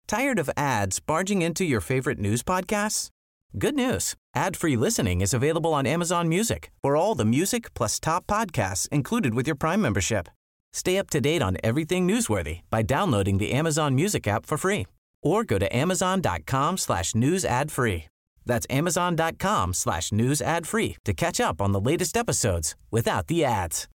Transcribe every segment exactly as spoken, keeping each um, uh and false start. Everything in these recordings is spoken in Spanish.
Tired of ads barging into your favorite news podcasts? Good news. Ad-free listening is available on Amazon Music for all the music plus top podcasts included with your Prime membership. Stay up to date on everything newsworthy by downloading the Amazon Music app for free or go to amazon.com slash news ad free. That's amazon.com slash news ad free to catch up on the latest episodes without the ads.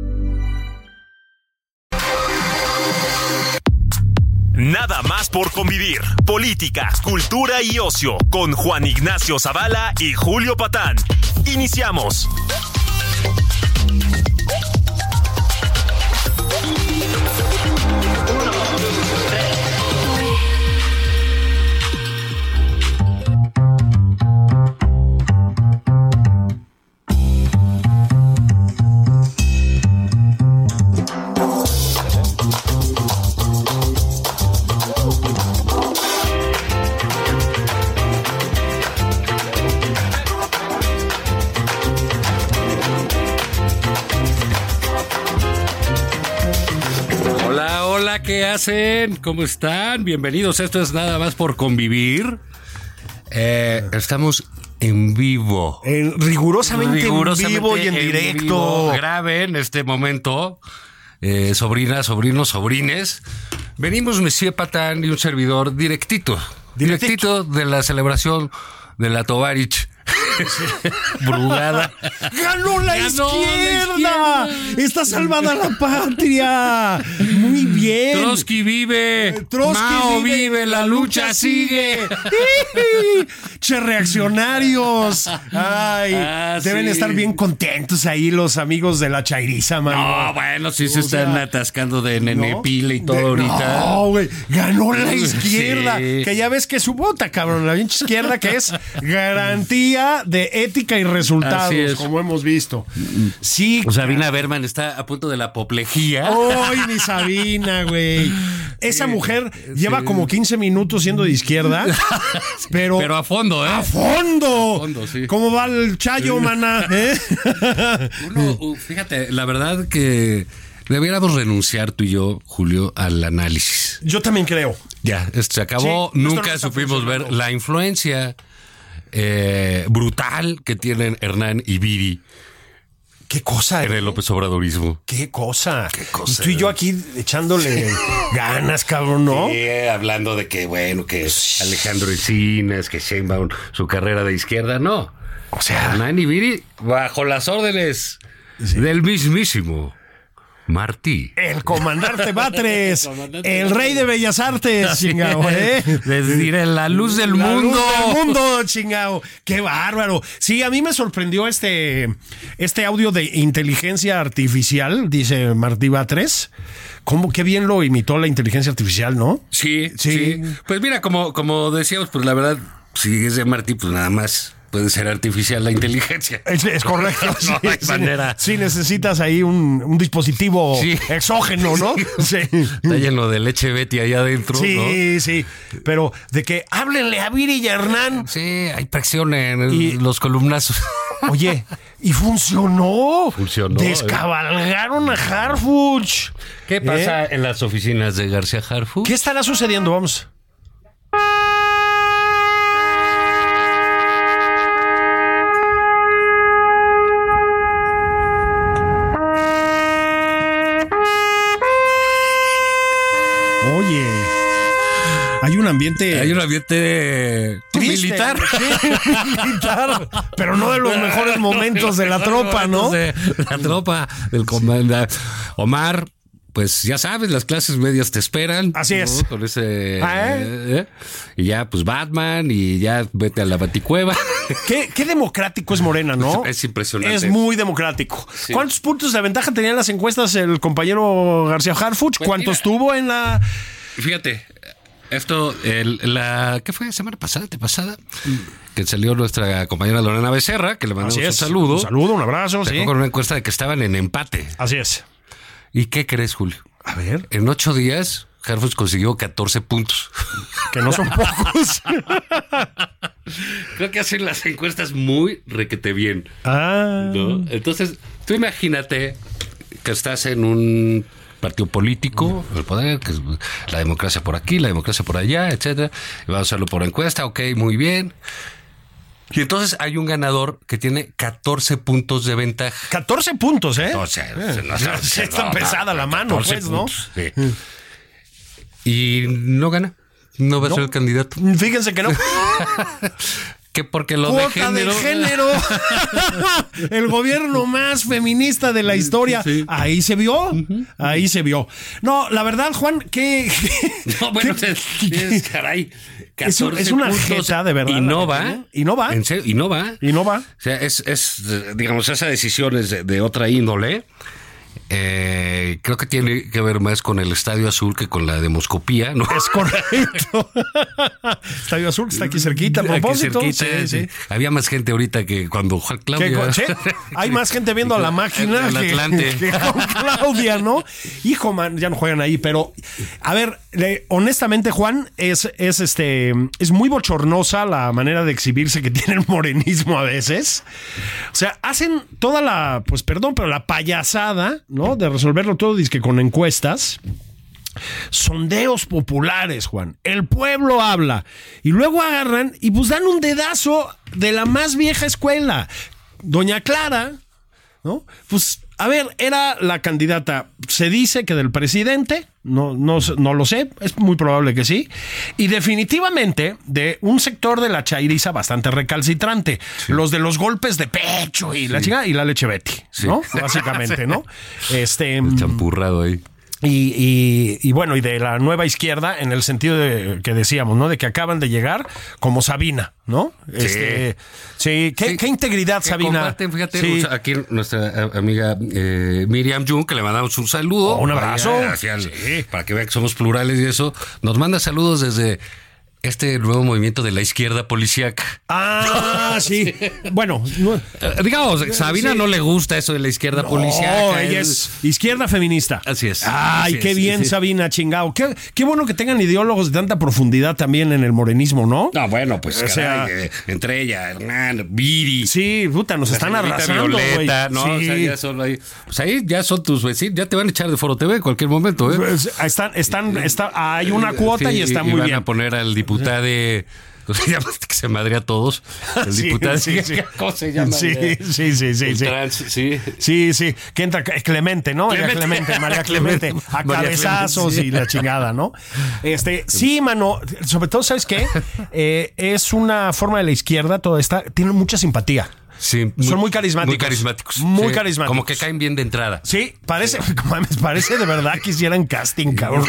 Nada más por convivir. Política, cultura y ocio con Juan Ignacio Zavala y Julio Patán. Iniciamos. ¿Qué hacen? ¿Cómo están? Bienvenidos. Esto es Nada más por convivir. Eh, estamos en vivo. En, rigurosamente, rigurosamente en vivo y en, en directo. Vivo. Graben este momento. Eh, sobrinas, sobrinos, sobrines. Venimos Monsieur Patán y un servidor directito. Directito, directito de la celebración de la Tovarich. Brugada. ¡Ganó la, Ganó izquierda! la izquierda! ¡Está salvada la patria! Muy bien. Trotsky vive. Trotsky Mao vive. vive. La lucha sigue. Che, reaccionarios. Ay, ah, deben sí. estar bien contentos ahí los amigos de la chairiza, man. No, bueno, sí se o están sea, atascando de nenepile ¿no? y todo de, ahorita. No, güey. Ganó la izquierda. Sí. Que ya ves que su bota, cabrón. La pinche izquierda que es garantía de ética y resultados, como hemos visto. Sí. O Sabina Berman está a punto de la apoplejía. ¡Ay, mi Sabina, güey! Esa mujer sí. lleva como quince minutos siendo de izquierda, pero... Pero a fondo, ¿eh? ¡A fondo! A fondo, sí. ¿Cómo va el chayo, maná? ¿Eh? Uno, fíjate, la verdad que debiéramos renunciar tú y yo, Julio, al análisis. Yo también creo. Ya, esto se acabó. Sí, nunca supimos ver la influencia Eh, brutal que tienen Hernán y Viri. ¿Qué cosa? En el López Obradorismo. ¿Qué cosa? ¿Qué cosa? Y tú y yo aquí echándole ganas, cabrón, ¿no? Sí, hablando de que, bueno, que Alejandro Encinas, que Sheinbaum, su carrera de izquierda, no. O sea, Hernán y Viri bajo las órdenes sí. del mismísimo Martí. El comandante Batres. el, comandante el rey de Bellas Artes, chingao, ¿eh? Decir, la luz del la mundo. La luz del mundo, chingao. Qué bárbaro. Sí, a mí me sorprendió este, este audio de inteligencia artificial, dice Martí Batres. ¿Cómo? Qué bien lo imitó la inteligencia artificial, ¿no? Sí, sí. sí. Pues mira, como, como decíamos, pues la verdad, si es de Martí, pues nada más puede ser artificial la inteligencia. Es, es correcto. no, sí, no hay sí, manera. Sí, necesitas ahí un, un dispositivo sí. exógeno, ¿no? Sí. Está lleno de leche Betty allá adentro, sí, ¿no? Sí, sí. Pero de que háblenle a Viri y a Hernán. Sí, hay presión en y, los columnazos. Oye, y funcionó. Funcionó. Descabalgaron a Harfuch. ¿Qué pasa ¿Eh? en las oficinas de García Harfuch? ¿Qué estará sucediendo? Vamos. Oye, hay un ambiente... Hay un ambiente triste, militar. Sí, militar, pero no de los mejores momentos de la tropa, ¿no? De la tropa, del comandante Omar. Pues ya sabes, las clases medias te esperan. Así ¿no? es. Con ese... ¿Ah, eh? ¿eh? Y ya, pues Batman, y ya vete a la Baticueva. Qué, qué democrático es Morena, ¿no? Es impresionante. Es muy democrático. Sí. ¿Cuántos puntos de ventaja tenían las encuestas el compañero García Harfuch? Pues ¿Cuántos mira, tuvo en la...? Fíjate, esto, el, la... ¿qué fue? ¿Semana pasada? ¿Te pasada? Que salió nuestra compañera Lorena Becerra, que le mandamos un saludo. Un saludo, un abrazo, sí. Con una encuesta de que estaban en empate. Así es. ¿Y qué crees, Julio? A ver. En ocho días, Harfuch consiguió catorce puntos. Que no son pocos. Creo que hacen las encuestas muy requete bien. Ah. ¿No? Entonces, tú imagínate que estás en un partido político, el poder, que es la democracia por aquí, la democracia por allá, etcétera. Y vamos a hacerlo por encuesta, ok, muy bien. Y entonces hay un ganador que tiene catorce puntos de ventaja. catorce puntos, ¿eh? O sea, no, no, no, está no, pesada no, la mano, pues, ¿no? Puntos, sí. Y no gana. No va a no. ser el candidato. Fíjense que no. Que porque lo Cuota de género. de género. El gobierno más feminista de la historia. Sí. Ahí se vio. Uh-huh. Ahí se vio. No, la verdad, Juan, que. No, bueno, ¿qué, es, es, caray. Es, es una jeta, de verdad. Y no va. Y no va. En serio, y no va. Y no va. O sea, es, es digamos, esa decisión es de, de otra índole. Eh, creo que tiene que ver más con el Estadio Azul que con la demoscopía, ¿no? Es correcto. Estadio Azul que está aquí cerquita, a propósito. Aquí cerquita, sí, sí. Había más gente ahorita que cuando Juan Claudia. ¿Sí? Hay más gente viendo a la máquina el, el que, Atlante. que con Claudia, ¿no? Hijo, man, ya no juegan ahí, pero a ver, le, honestamente, Juan, es, es este es muy bochornosa la manera de exhibirse que tiene el morenismo a veces. O sea, hacen toda la, pues perdón, pero la payasada, ¿no? De resolverlo todo, dizque con encuestas. Sondeos populares, Juan. El pueblo habla. Y luego agarran y pues dan un dedazo de la más vieja escuela. Doña Clara, ¿no? Pues, a ver, era la candidata, se dice que del presidente, no, no, no lo sé, es muy probable que sí, y definitivamente de un sector de la chairiza bastante recalcitrante, sí. Los de los golpes de pecho y sí. la chica y la leche Betty, sí. ¿no? Básicamente, ¿no? Este, el champurrado ahí. Y, y, y bueno, y de la nueva izquierda, en el sentido de que decíamos, ¿no? De que acaban de llegar como Sabina, ¿no? Sí. Este, sí, ¿qué, sí. ¿Qué integridad, que Sabina? Comparten, fíjate, sí. O sea, aquí nuestra amiga eh, Miriam Jung, que le mandamos un saludo. Oh, un abrazo. Para, hacia el, sí. para que vean que somos plurales y eso. Nos manda saludos desde este nuevo movimiento de la izquierda policíaca. Ah, sí. Bueno, no, digamos, Sabina sí. no le gusta eso de la izquierda no, policíaca. Ella es izquierda feminista. Así es. Ay, así qué es, bien, sí. Sabina, chingao. Qué, qué bueno que tengan ideólogos de tanta profundidad también en el morenismo, ¿no? No, bueno, pues o caray, sea, eh, entre ella, Hernán, Viri. Sí, puta, nos están arrasando, Violeta, güey. ¿no? Sí. O sea, ya son ahí. Pues ahí ya son tus vecinos, ya te van a echar de Foro T V en cualquier momento, ¿eh? Pues están, están, está, hay una cuota sí, y está y muy van bien. a poner al diputado de... ¿Cómo se llama? Que se madre a todos. El sí, diputado. Sí, sí. ¿Cómo se llama? Sí, sí, sí, sí. Sí. Trans, sí. sí, sí. Que entra Clemente, ¿no? Clemente, Clemente María Clemente. Clemente. A María cabezazos Clemente, sí. Y la chingada, ¿no? Este, sí, mano. Sobre todo, ¿sabes qué? Eh, es una forma de la izquierda, toda esta. Tiene mucha simpatía. Sí, muy, son muy carismáticos. Muy carismáticos. Muy sí, carismáticos. Como que caen bien de entrada. Sí, parece, sí. parece de verdad que hicieran casting, cabrón.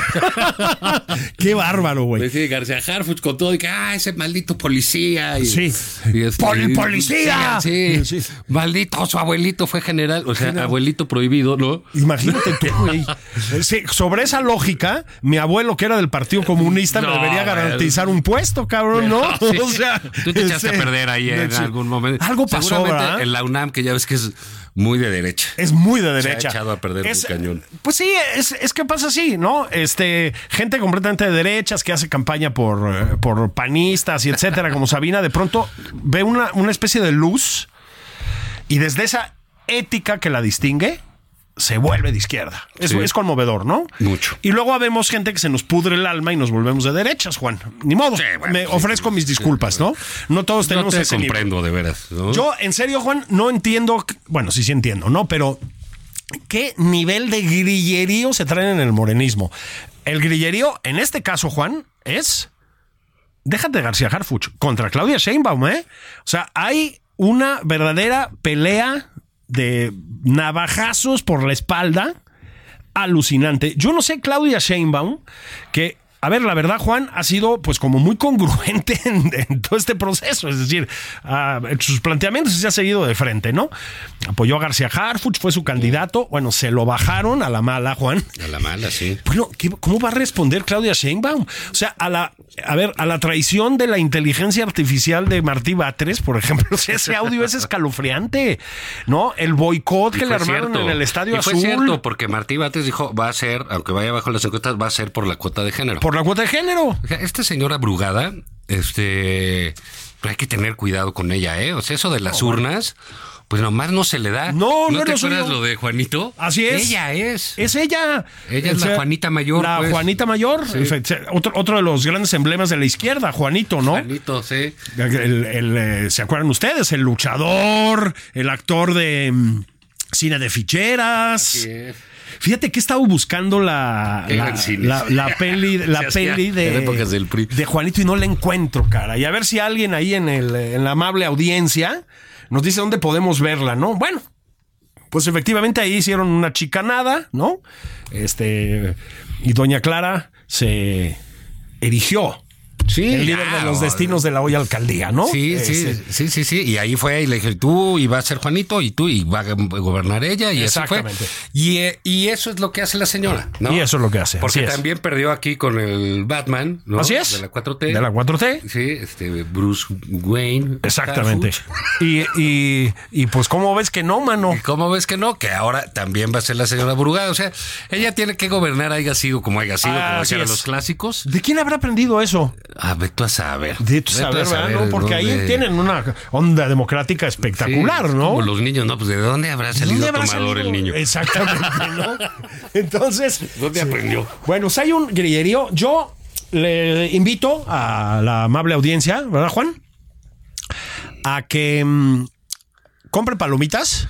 Qué bárbaro, güey. Sí, García Harfuch con todo y que, ah, ese maldito policía. Y, sí. Y este, ¡Poli policía! Sí, sí. Maldito, su abuelito fue general. O sea, general. Abuelito prohibido, ¿no? Imagínate tú, güey. Sí, sobre esa lógica, mi abuelo, que era del Partido Comunista, no, me debería garantizar un puesto, cabrón, ¿no? no sí. O sea, tú te echaste sí. a perder ahí en sí. algún momento. Algo pasó, seguramente ¿verdad? en la UNAM, que ya ves que es muy de derecha. Es muy de derecha. Se ha echado a perder es, un cañón. Pues sí, es, es que pasa así, ¿no? Este, gente completamente de derechas que hace campaña por, por panistas y etcétera, como Sabina, de pronto ve una, una especie de luz y desde esa ética que la distingue, se vuelve de izquierda. Es, sí. es conmovedor, ¿no? Mucho. Y luego vemos gente que se nos pudre el alma y nos volvemos de derechas, Juan. Ni modo. Sí, bueno, Me sí, ofrezco sí, mis disculpas, sí, ¿no? No todos tenemos no te ese comprendo, nivel. de veras, ¿no? Yo, en serio, Juan, no entiendo... Bueno, sí, sí entiendo, ¿no? Pero ¿qué nivel de grillerío se traen en el morenismo? El grillerío, en este caso, Juan, es... Déjate de García Harfuch contra Claudia Sheinbaum, ¿eh? O sea, hay una verdadera pelea de navajazos por la espalda alucinante. Yo no sé, Claudia Sheinbaum, que, a ver, la verdad, Juan, ha sido pues como muy congruente en, en todo este proceso, es decir, uh, sus planteamientos se ha seguido de frente, ¿no? Apoyó a García Harfuch, fue su candidato, bueno, se lo bajaron a la mala, Juan. A la mala, sí. Bueno, ¿qué, ¿cómo va a responder Claudia Sheinbaum? O sea, a la, a ver, a la traición de la inteligencia artificial de Martí Batres, por ejemplo, o sea, ese audio es escalofriante, ¿no? El boicot que le armaron cierto. en el Estadio y fue Azul. Fue cierto, porque Martí Batres dijo, va a ser, aunque vaya bajo las encuestas, va a ser por la cuota de género. Por la cuota de género. Esta señora Brugada, este, hay que tener cuidado con ella, ¿eh? O sea, eso de las no, urnas, pues nomás no se le da. No, no, ¿No te no soy acuerdas yo. lo de Juanito? Así es. Ella es. Es ella. Ella es O sea, la Juanita Mayor. La pues. Juanita Mayor. Sí. Efe- Otro, otro de los grandes emblemas de la izquierda, Juanito, ¿no? Juanito, sí. El- el, eh, ¿Se acuerdan ustedes? El luchador, el actor de mm, cine de ficheras. Así es. Fíjate que he estado buscando la, Qué la, gran cine. la, la peli, la Se hacía peli de, en épocas del P R I. de Juanito y no la encuentro, cara. Y a ver si alguien ahí en, el, en la amable audiencia nos dice dónde podemos verla, ¿no? Bueno, pues efectivamente ahí hicieron una chicanada, ¿no? Este, y doña Clara se erigió. Sí, El líder ya, de los o- destinos de la hoy alcaldía, ¿no? Sí, sí, Ese- sí, sí, sí. Y ahí fue, y le dije, tú, y va a ser Juanito, y tú, y va a gobernar ella, y así fue. Exactamente. Y, eh, y eso es lo que hace la señora, ¿no? Y eso es lo que hace. Porque así es. también perdió aquí con el Batman, ¿no? Así es. De la cuatro T. De la cuatro T. Sí, este, Bruce Wayne. Exactamente. Harfuch. Y, y, y pues, ¿cómo ves que no, mano? ¿Y cómo ves que no? Que ahora también va a ser la señora Brugada. O sea, ella tiene que gobernar, haya sido como haya sido, Ah, como así eran es. los clásicos. ¿De quién habrá aprendido eso? Ah, ve tú a saber. De tu Ve tú a saber, ¿verdad? ¿No? Porque ahí dónde- tienen una onda democrática espectacular, Sí, ¿no? Como los niños, ¿no? Pues ¿de dónde habrá salido ¿Dónde habrá tomador salido? el niño? Exactamente, ¿no? Entonces, ¿Dónde aprendió? bueno, si hay un grillerío, yo le invito a la amable audiencia, ¿verdad, Juan? A que mm, compre palomitas,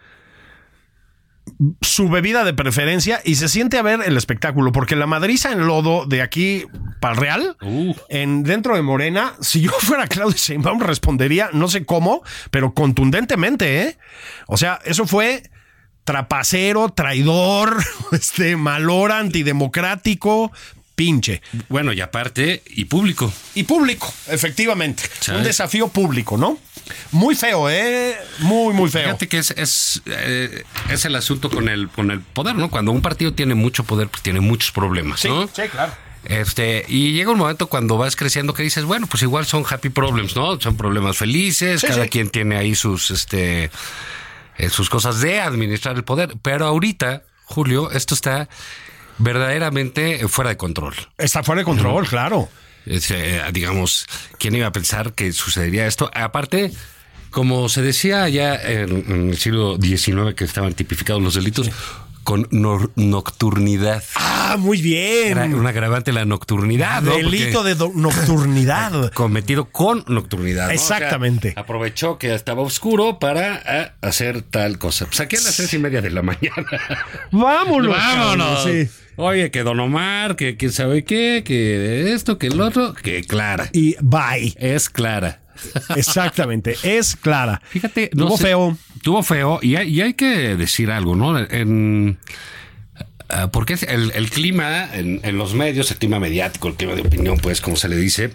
su bebida de preferencia y se siente a ver el espectáculo, porque la madriza en lodo de aquí para el Real, Uh. en dentro de Morena, si yo fuera Claudia Sheinbaum respondería, no sé cómo, pero contundentemente, ¿eh? O sea, eso fue trapacero, traidor, este, malora, antidemocrático, pinche. Bueno, y aparte, y público. Y público, efectivamente. ¿Sabes? Un desafío público, ¿no? Muy feo, ¿eh? Muy, muy feo. Fíjate que es, es, eh, es el asunto con el, con el poder, ¿no? Cuando un partido tiene mucho poder, pues tiene muchos problemas, Sí, ¿no? sí, claro. Este, y llega un momento cuando vas creciendo que dices, bueno, pues igual son happy problems, ¿no? Son problemas felices, Sí, cada sí. quien tiene ahí sus, este, eh, sus cosas de administrar el poder. Pero ahorita, Julio, esto está verdaderamente fuera de control. Está fuera de control, claro. Es, eh, digamos, ¿quién iba a pensar que sucedería esto? Aparte, como se decía ya en, en el siglo diecinueve que estaban tipificados los delitos, con nor- nocturnidad. Ah, muy bien. Era un agravante la nocturnidad, ¿no? Delito Porque de do- nocturnidad. cometido con nocturnidad, ¿no? Exactamente. O sea, aprovechó que estaba oscuro para ah, hacer tal cosa. Pues aquí a las tres y media de la mañana. Vámonos. Vámonos. cabrón, sí. Oye, que Don Omar, que quién sabe qué, que esto, que el otro, que Clara. Y bye. Es Clara. Exactamente. Es clara. Fíjate, Tuvo sé, feo. Tuvo feo y hay, y hay que decir algo, ¿no? En, uh, porque el, el clima en, en los medios, el clima mediático, el clima de opinión, pues, como se le dice,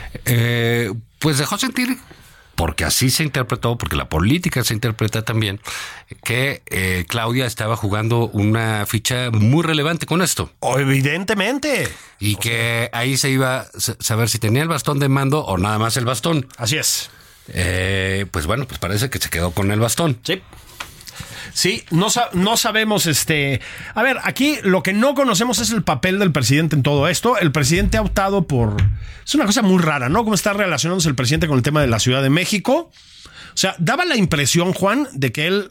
eh, pues dejó sentir, porque así se interpretó, porque la política se interpreta también, que eh, Claudia estaba jugando una ficha muy relevante con esto. Oh, evidentemente. Y que ahí se iba a saber si tenía el bastón de mando o nada más el bastón. Así es. Eh, pues bueno, pues parece que se quedó con el bastón. Sí. Sí, no, sa- no sabemos, este... A ver, aquí lo que no conocemos es el papel del presidente en todo esto. El presidente ha optado por... Es una cosa muy rara, ¿no? Cómo está relacionándose el presidente con el tema de la Ciudad de México. O sea, daba la impresión, Juan, de que él...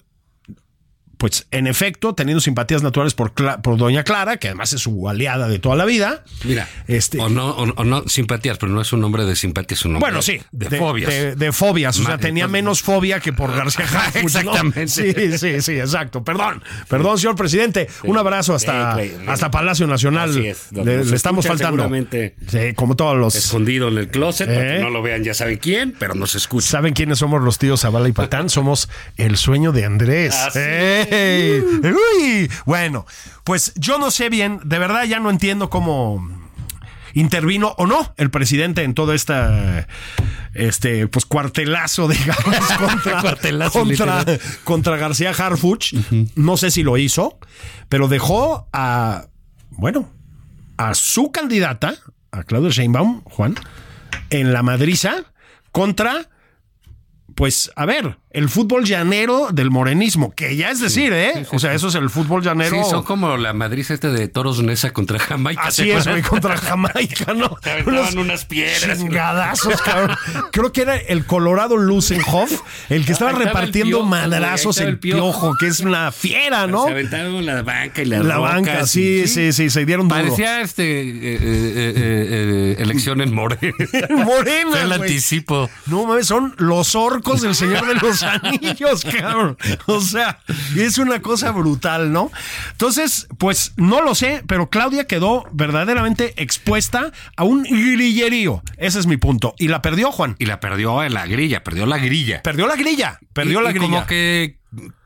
Pues, en efecto, teniendo simpatías naturales por, Cla- por doña Clara, que además es su aliada de toda la vida. Mira, Este- o, no, o, o no simpatías, pero no es un nombre de simpatía, es un nombre Bueno, sí. de, fobias. De, de fobias. O sea, Ma- tenía entonces- menos fobia que por García Harfuch, ¿no? Exactamente. Sí, sí, sí, exacto. Perdón. Perdón, señor presidente. Un abrazo hasta, Sí, güey. hasta Palacio Nacional. Así es, donde Le, nos le estamos escuchan faltando. seguramente. Sí, como todos los... Escondido en el closet, para ¿Eh? que no lo vean, ya saben quién, pero nos escuchan. ¿Saben quiénes somos los tíos Zavala y Patán? Somos el sueño de Andrés. Así ¡Ey! ¡Uy! Bueno, pues yo no sé bien, de verdad ya no entiendo cómo intervino o no el presidente en todo esta este pues cuartelazo, digamos, contra, Cuartelazo, contra, literal. contra García Harfuch. Uh-huh. No sé si lo hizo, pero dejó a, bueno, a su candidata, a Claudia Sheinbaum, Juan, en la madriza contra, pues, a ver, el fútbol llanero del morenismo, que ya es decir, ¿eh? Sí, sí, o sea, sí. eso es el fútbol llanero. Sí, son como la Madrid este de Toros Neza contra Jamaica. Así es, güey, contra Jamaica, ¿no? Te aventaban unas piedras. Chingadazos, cabrón. Creo que era el Colorado Lusenhoff el que estaba Ahí estaba repartiendo el piojo, madrazos, güey, ahí el estaba el piojo, piojo. que es una fiera, ¿no? Se aventaron la banca y las La rocas, banca, sí, y- sí, sí, se dieron duro. Parecía este eh, eh, eh, eh, elección en Morena. Morena, Fue el güey. anticipo. No mames, son los orcos del Señor de los Anillos, cabrón. O sea, es una cosa brutal, ¿no? Entonces, pues no lo sé, pero Claudia quedó verdaderamente expuesta a un grillerío. Ese es mi punto. Y la perdió, Juan. Y la perdió en la grilla, perdió la grilla. Perdió la grilla. Perdió Y- la y grilla. Como que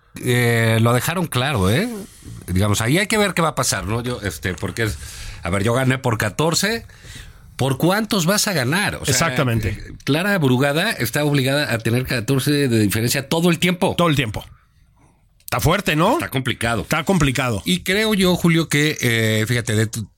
eh, lo dejaron claro, ¿eh? Digamos, ahí hay que ver qué va a pasar, ¿no? Yo, este, porque es, a ver, yo gané por catorce. ¿Por cuántos vas a ganar? O sea, Exactamente. eh, Clara Brugada está obligada a tener catorce de diferencia todo el tiempo. Todo el tiempo. Está fuerte, ¿no? Está complicado. Está complicado. Y creo yo, Julio, que, eh, fíjate, de tu-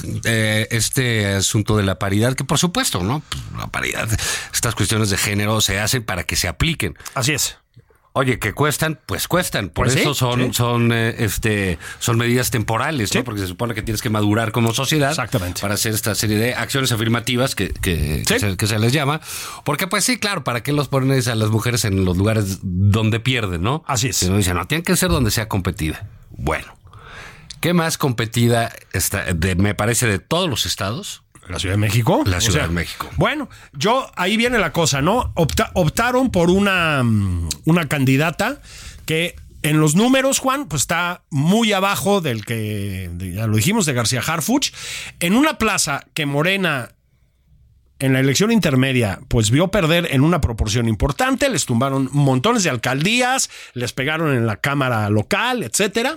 eh, este asunto de la paridad, que por supuesto, ¿no? Pues, la paridad, estas cuestiones de género se hacen para que se apliquen. Así es. Oye, que cuestan, pues cuestan. Por Pues sí, eso son, sí. son, eh, este, son medidas temporales, Sí. ¿no? Porque se supone que tienes que madurar como sociedad. Exactamente. Para hacer esta serie de acciones afirmativas que, que, Sí. que, se, que se les llama. Porque, pues sí, claro, ¿para qué los pones a las mujeres en los lugares donde pierden, no? Así es. Si no dicen, no, tienen que ser donde sea competida. Bueno, ¿qué más competida está, de, me parece, de todos los estados? ¿La Ciudad de México? La Ciudad de México. Bueno, yo, ahí viene la cosa, ¿no? Opta- optaron por una, mm, una candidata que en los números, Juan, pues está muy abajo del que, de- ya lo dijimos, de García Harfuch. En una plaza que Morena, en la elección intermedia, pues vio perder en una proporción importante, les tumbaron montones de alcaldías, les pegaron en la cámara local, etcétera.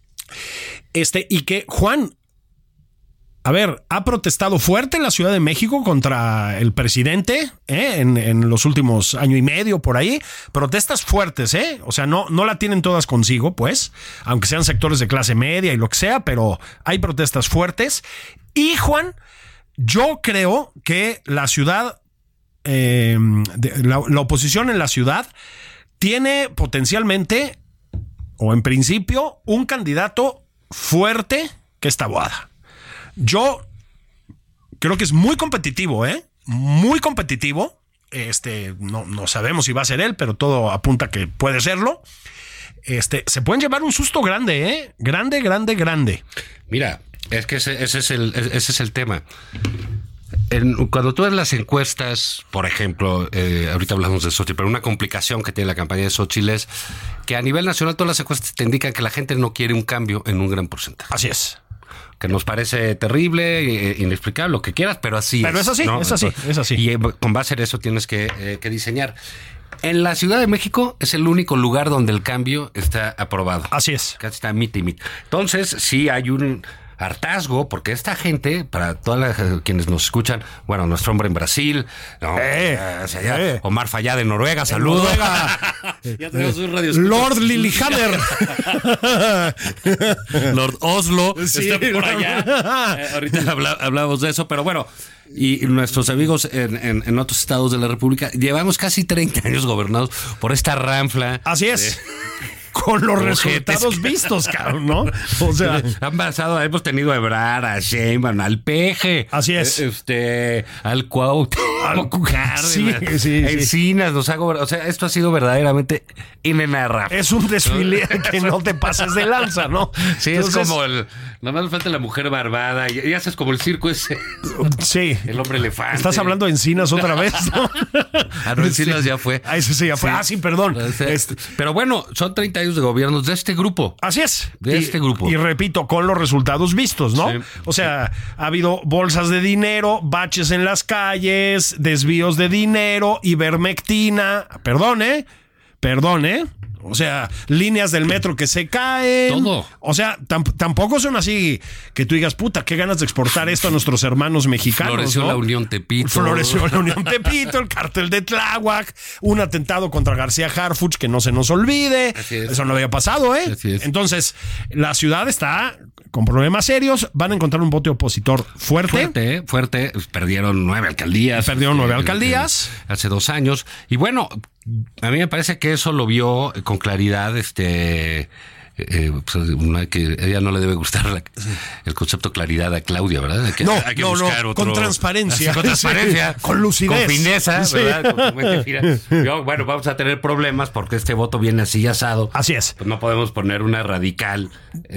Este, y que, Juan, a ver, ha protestado fuerte la Ciudad de México contra el presidente ¿eh? en, en los últimos año y medio por ahí. Protestas fuertes, ¿eh? O sea, no, no la tienen todas consigo, pues, aunque sean sectores de clase media y lo que sea, pero hay protestas fuertes. Y, Juan, yo creo que la ciudad, eh, de, la, la oposición en la ciudad tiene potencialmente, o en principio, un candidato fuerte que es Taboada. Yo creo que es muy competitivo, ¿eh? Muy competitivo. Este, no, no sabemos si va a ser él, pero todo apunta que puede serlo. Este, se pueden llevar un susto grande, ¿eh? Grande, grande, grande. Mira, es que ese, ese es el, ese es el tema. En, cuando tú ves las encuestas, por ejemplo, eh, ahorita hablamos de Xochitl, pero una complicación que tiene la campaña de Xochitl es que a nivel nacional todas las encuestas te indican que la gente no quiere un cambio en un gran porcentaje. Así es. Que nos parece terrible, eh, inexplicable, lo que quieras, pero así Pero es. es así, ¿no? es así, Entonces, es así. Y eh, con base en eso tienes que, eh, que diseñar. En la Ciudad de México es el único lugar donde el cambio está aprobado. Así es. Casi está mite y mite. Entonces, sí hay un hartazgo, porque esta gente, para todas las quienes nos escuchan, bueno, nuestro hombre en Brasil, no, Eh, hacia allá, eh. Omar Fallá de Noruega, saludos. Noruega. Ya tenemos un radio Lord Lillehammer. Lord Oslo, Sí, está por allá. Eh, ahorita habla- hablamos de eso, pero bueno, y nuestros amigos en, en, en otros estados de la República, llevamos casi treinta años gobernados por esta ranfla. Así es. Con los Ojetes. resultados vistos, cabrón, ¿no? O sea, Han pasado, hemos tenido a Ebrard, a Sheinbaum, al Peje. Así es. eh, Este, al Cuauhtémoc Cárdenas, Sí, sí, sí. Encinas, nos ha gobernado. O sea, esto ha sido verdaderamente inenarrable. es un desfile que no te pases de lanza, ¿no? Sí, Entonces, es como el. Nada más falta la mujer barbada. Y, y haces como el circo ese. Sí. El hombre elefante. Estás hablando de Encinas otra vez, ¿no? Ah, no, Encinas Sí. ya fue. Ah, ese sí ya fue. Sí. Ah, sí, perdón. Este, Este, Pero bueno, son treinta años de gobiernos de este grupo. Así es. De y, este grupo. Y repito, con los resultados vistos, ¿no? Sí. O sea, ha habido bolsas de dinero, baches en las calles, desvíos de dinero, ivermectina. Perdón, ¿eh? Perdón, ¿eh? O sea, líneas del metro que se caen. Todo. O sea, tam- tampoco son así que tú digas, puta, qué ganas de exportar esto a nuestros hermanos mexicanos. Floreció ¿no? la Unión Tepito. Floreció la Unión Tepito, el cártel de Tláhuac, un atentado contra García Harfuch, que no se nos olvide. Así es. Eso no había pasado, ¿eh? Así es. Entonces, la ciudad está con problemas serios. Van a encontrar un voto opositor fuerte. Fuerte, ¿eh? fuerte. Perdieron nueve alcaldías. Perdieron nueve eh, alcaldías. Eh, hace dos años. Y bueno, a mí me parece que eso lo vio con claridad este... Eh, pues una que a ella no le debe gustar la, el concepto claridad a Claudia, ¿verdad? Hay que, no, hay que no, buscar no, otro, con transparencia. Con transparencia. Sí, con lucidez. Con fineza, Sí. ¿verdad? Con, con Yo, bueno, vamos a tener problemas porque este voto viene así asado. Así es. Pues no podemos poner una radical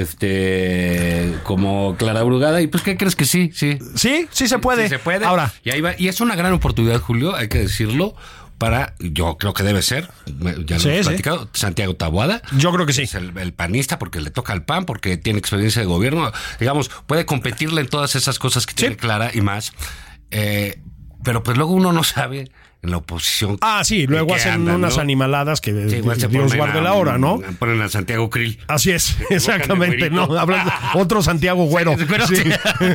este como Clara Brugada. Y pues, ¿qué crees que sí? Sí, sí, sí se puede. Sí se puede. Ahora. Y ahí va. Y es una gran oportunidad, Julio, hay que decirlo. Para, yo creo que debe ser, ya lo sí, hemos sí. platicado, Santiago Taboada. Yo creo que sí. Es el, el panista porque le toca al P A N, porque tiene experiencia de gobierno. Digamos, puede competirle en todas esas cosas que sí. tiene Clara y más. Eh, pero pues luego uno no sabe en la oposición. Ah, sí, luego hacen andan, unas ¿no? animaladas que Sí, igual se Dios ponen guarde a- la hora, ¿no? Ponen a Santiago Krill. Así es, equivocan de exactamente, güerito. no, hablando otro Santiago Güero. Sí, güero, Sí. sí.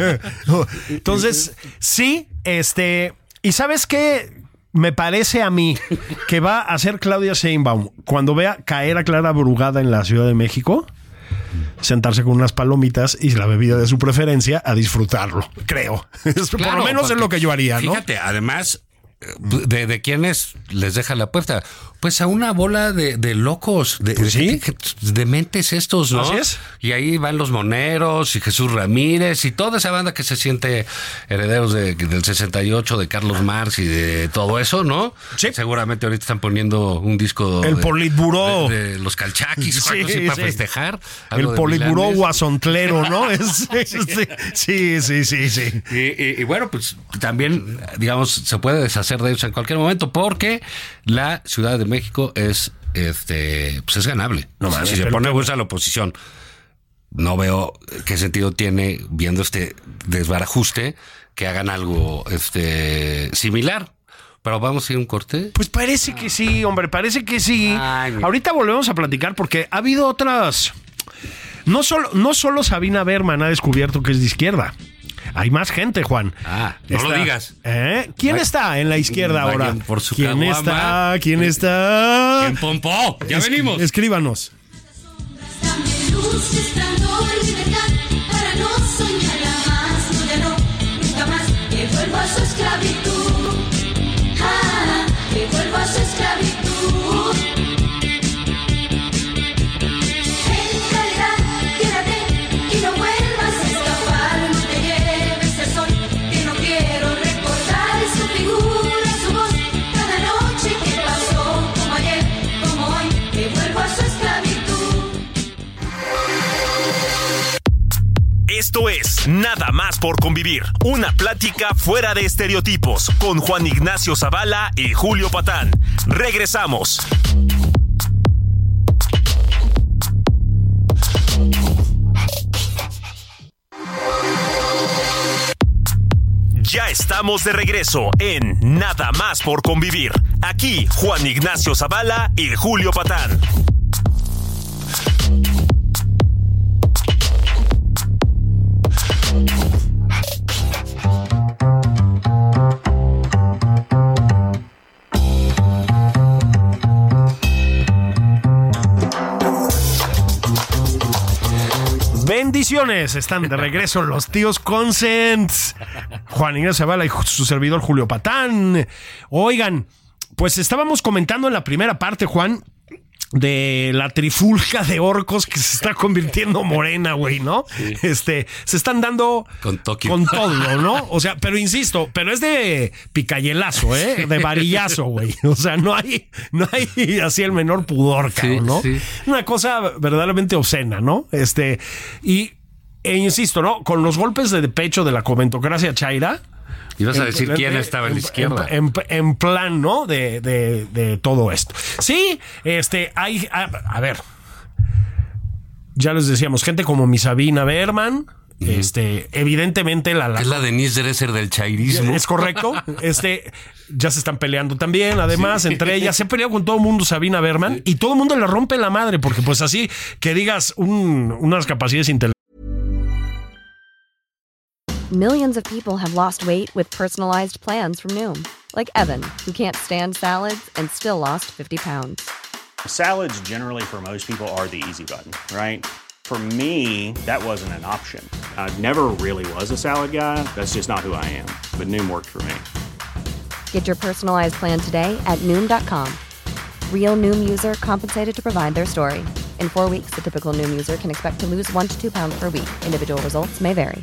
Entonces, sí, este, y ¿sabes qué? Me parece a mí que va a hacer Claudia Sheinbaum cuando vea caer a Clara Brugada en la Ciudad de México, sentarse con unas palomitas y la bebida de su preferencia a disfrutarlo, creo. Es- Por Claro, lo menos es porque, lo que yo haría, ¿no? Fíjate, además, de, de quienes les deja la puerta, pues a una bola de, de locos, de, Pues de, sí. de, de mentes estos, ¿no? Así es. Y ahí van los Moneros y Jesús Ramírez y toda esa banda que se siente herederos de, del sesenta y ocho, de Carlos Marx y de todo eso, ¿no? Sí. Seguramente ahorita están poniendo un disco El de, Politburó. de, de los Calchaquis, Sí, o algo así para sí. festejar. El algo de Politburó Milanes. guasontlero, ¿no? Es- sí, sí, sí, sí. Y, y- y bueno, pues también, digamos, se puede deshacer de ellos en cualquier momento porque la Ciudad de México es, este, pues es ganable. No mames, si se pero- pone buena la oposición, no veo qué sentido tiene, viendo este desbarajuste, que hagan algo, este, similar. Pero vamos a ir a un corte. Pues parece que sí, hombre, parece que sí. Ay, mi- Ahorita volvemos a platicar porque ha habido otras. No solo, no solo Sabina Berman ha descubierto que es de izquierda. Hay más gente, Juan. Ah, no lo digas. ¿Eh? ¿Quién Vay- está en la izquierda vayan ahora? por su ¿Quién caguama. está? ¿Quién está? ¡En Pompó! ¡Ya Es- venimos! Escríbanos. Dame luz, esplendor, libertad, para no soñarla más, no ya no, nunca más, que vuelva a su esclavitud, ah, que vuelva a su esclavitud. En realidad, quédate y no vuelvas a escapar, no te lleves el sol, que no quiero recordar su figura, su voz, cada noche que pasó, como ayer, como hoy, que vuelva a su esclavitud. Esto es Nada más por convivir, una plática fuera de estereotipos con Juan Ignacio Zavala y Julio Patán. Regresamos. Ya estamos de regreso en Nada más por convivir. Aquí Juan Ignacio Zavala y Julio Patán. Bendiciones, están de regreso los tíos Consents. Juan Ignacio Zavala y su servidor Julio Patán. Oigan, pues estábamos comentando en la primera parte, Juan, de la trifulca de orcos que se está convirtiendo Morena, güey, ¿no? Sí. Este, se están dando Con Tokio. con todo, ¿no? O sea, pero insisto, pero es de picayelazo, ¿eh? De varillazo, güey. O sea, no hay, no hay así el menor pudor, cabrón, Sí, ¿no? sí. Una cosa verdaderamente obscena, ¿no? Este, y e insisto, ¿no? Con los golpes de pecho de la comentocracia chaira. Ibas a En- decir en- quién en- estaba en la en- izquierda. En, en- en plan, ¿no? De, de, de todo esto. Sí, este, hay, a, a ver, ya les decíamos, gente como mi Sabina Berman, uh-huh. este, evidentemente la... la Es la Denise Dresser del chairismo. es correcto. Este, ya se están peleando también. Además, sí. Entre ellas se ha peleado con todo el mundo Sabina Berman, sí. Y todo el mundo le rompe la madre porque pues así que digas un, unas capacidades intelectuales. Millions of people have lost weight with personalized plans from Noom, like Evan, who can't stand salads and still lost fifty pounds. Salads generally for most people are the easy button, right? For me, that wasn't an option. I never really was a salad guy. That's just not who I am. But Noom worked for me. Get your personalized plan today at Noom dot com. Real Noom user compensated to provide their story. In four weeks, the typical Noom user can expect to lose one to two pounds per week. Individual results may vary.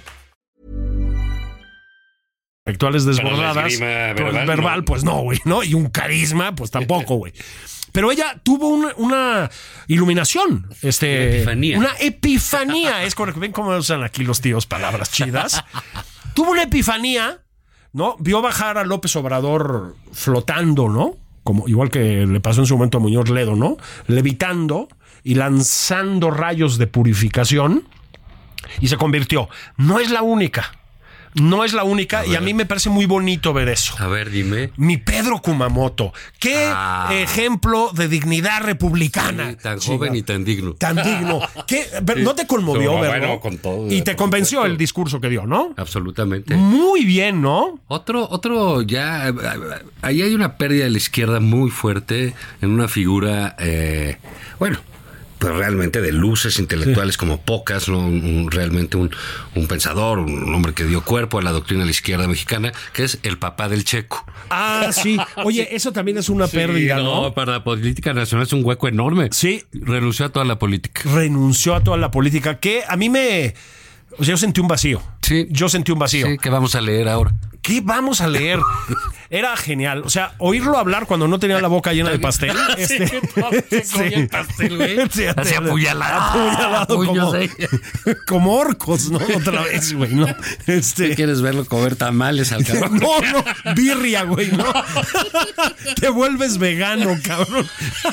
Intelectuales desbordadas. esgrima Pero el verbal, verbal, no. pues no, güey, ¿no? Y un carisma, pues tampoco, güey. Pero ella tuvo una, una iluminación, este, Una epifanía. Una epifanía, es correcto. Ven cómo usan aquí los tíos palabras chidas. Tuvo una epifanía, ¿no? Vio bajar a López Obrador flotando, ¿no? Como, igual que le pasó en su momento a Muñoz Ledo, ¿no? Levitando y lanzando rayos de purificación y se convirtió. No es la única. No es la única A y a ver. mí me parece muy bonito ver eso. A ver, dime. Mi Pedro Kumamoto. Qué Ah. ejemplo de dignidad republicana. Sí, tan Chica. joven y tan digno. Tan digno. ¿Qué? Pero ¿no te conmovió No, verlo? bueno, con todo, Y te por convenció supuesto. el discurso que dio, ¿no? Absolutamente. Muy bien, ¿no? Otro, otro, ya, ahí hay una pérdida de la izquierda muy fuerte en una figura, eh, bueno, pues realmente de luces intelectuales como pocas, ¿no? Un- un- realmente un, un pensador, un hombre que dio cuerpo a la doctrina de la izquierda mexicana, que es el papá del Checo. Ah, sí. Oye, eso también es una pérdida, Sí, ¿no? para la política nacional es un hueco enorme. Sí. Renunció a toda la política. Renunció a toda la política, que a mí me... O sea, yo sentí un vacío. Sí. Yo sentí un vacío. Sí, que vamos a leer ahora. ¿Qué vamos a leer? Era genial. O sea, oírlo hablar cuando no tenía la boca llena de pastel. Este, se comía el pastel, güey. Sí, Así apuñalado. apuñalado Puños como, ahí. como orcos, ¿no? Otra vez, güey, ¿no? Este, ¿Quieres verlo comer tamales al cabrón? no, no, birria, güey, no. Te vuelves vegano, cabrón.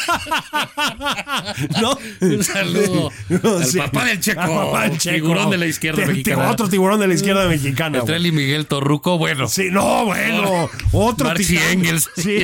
¿No? Un saludo No, al sí. papá del Checo, Al papá del Checo. tiburón de la izquierda Te- mexicana. Otro tiburón de la izquierda mexicana. Entre güey. él y Miguel Torruco, bueno. Sí, no, bueno, otro Marx y titán. Engels. Sí.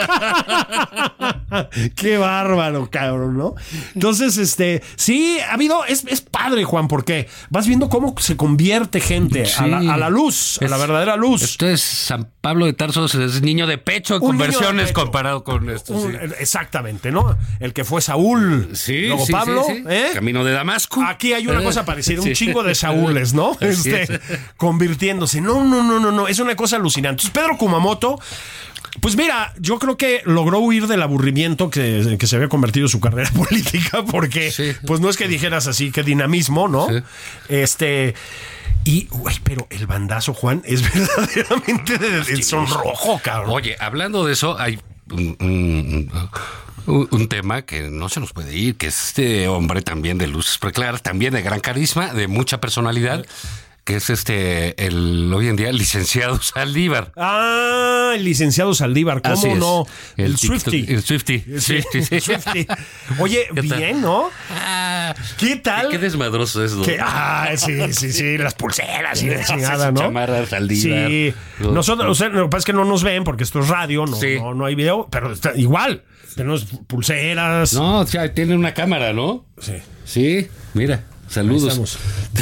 Qué bárbaro, cabrón, ¿no? Entonces, este, sí, ha habido, es, es padre, Juan, porque vas viendo cómo se convierte gente a, la, Sí. a la luz, a la Es- verdadera luz. Esto es San Pablo de Tarso, es niño de pecho en Un niño de conversiones pecho. comparado con esto. Un- sí. Exactamente, ¿no? El que fue Saúl, Sí, luego sí, Pablo, sí, sí. ¿eh? Camino de Damasco. Aquí hay una Eh, cosa parecida, un sí. chingo de Saúles, ¿no? Así Este, es. convirtiéndose. No, no, no, no, no. Es una cosa alucinante. Entonces, Pedro Kumamoto, pues mira, yo creo que logró huir del aburrimiento que, que se había convertido en su carrera política, porque, Sí. pues no es que dijeras así, que dinamismo, ¿no? Sí. Este. Y, güey, pero el bandazo, Juan, es verdaderamente de, de sonrojo, cabrón. Oye, hablando de eso, hay un, un- un- un tema que no se nos puede ir, que es este hombre también de luces preclaras, también de gran carisma, de mucha personalidad, que es este el hoy en día licenciado Saldívar. Ah, el licenciado Saldívar, ¿cómo Así es. no? El, El Swiftie. TikTok- el Swiftie. Sí, Swiftie, sí. el Swiftie. Oye, ¿Qué tal? bien, ¿no? Ah, ¿Qué tal? Qué desmadroso es, ¿no? Que- ah, sí, sí, sí, las pulseras y la Sí, chingada, su ¿no? chamarra Saldívar. Sí. Los- Nosotros, o sea, lo que pasa es que no nos ven porque esto es radio, no, Sí. no, no hay video, pero está igual. Tenemos pulseras. No, o sea, tiene una cámara, ¿no? Sí. Sí, mira. Saludos.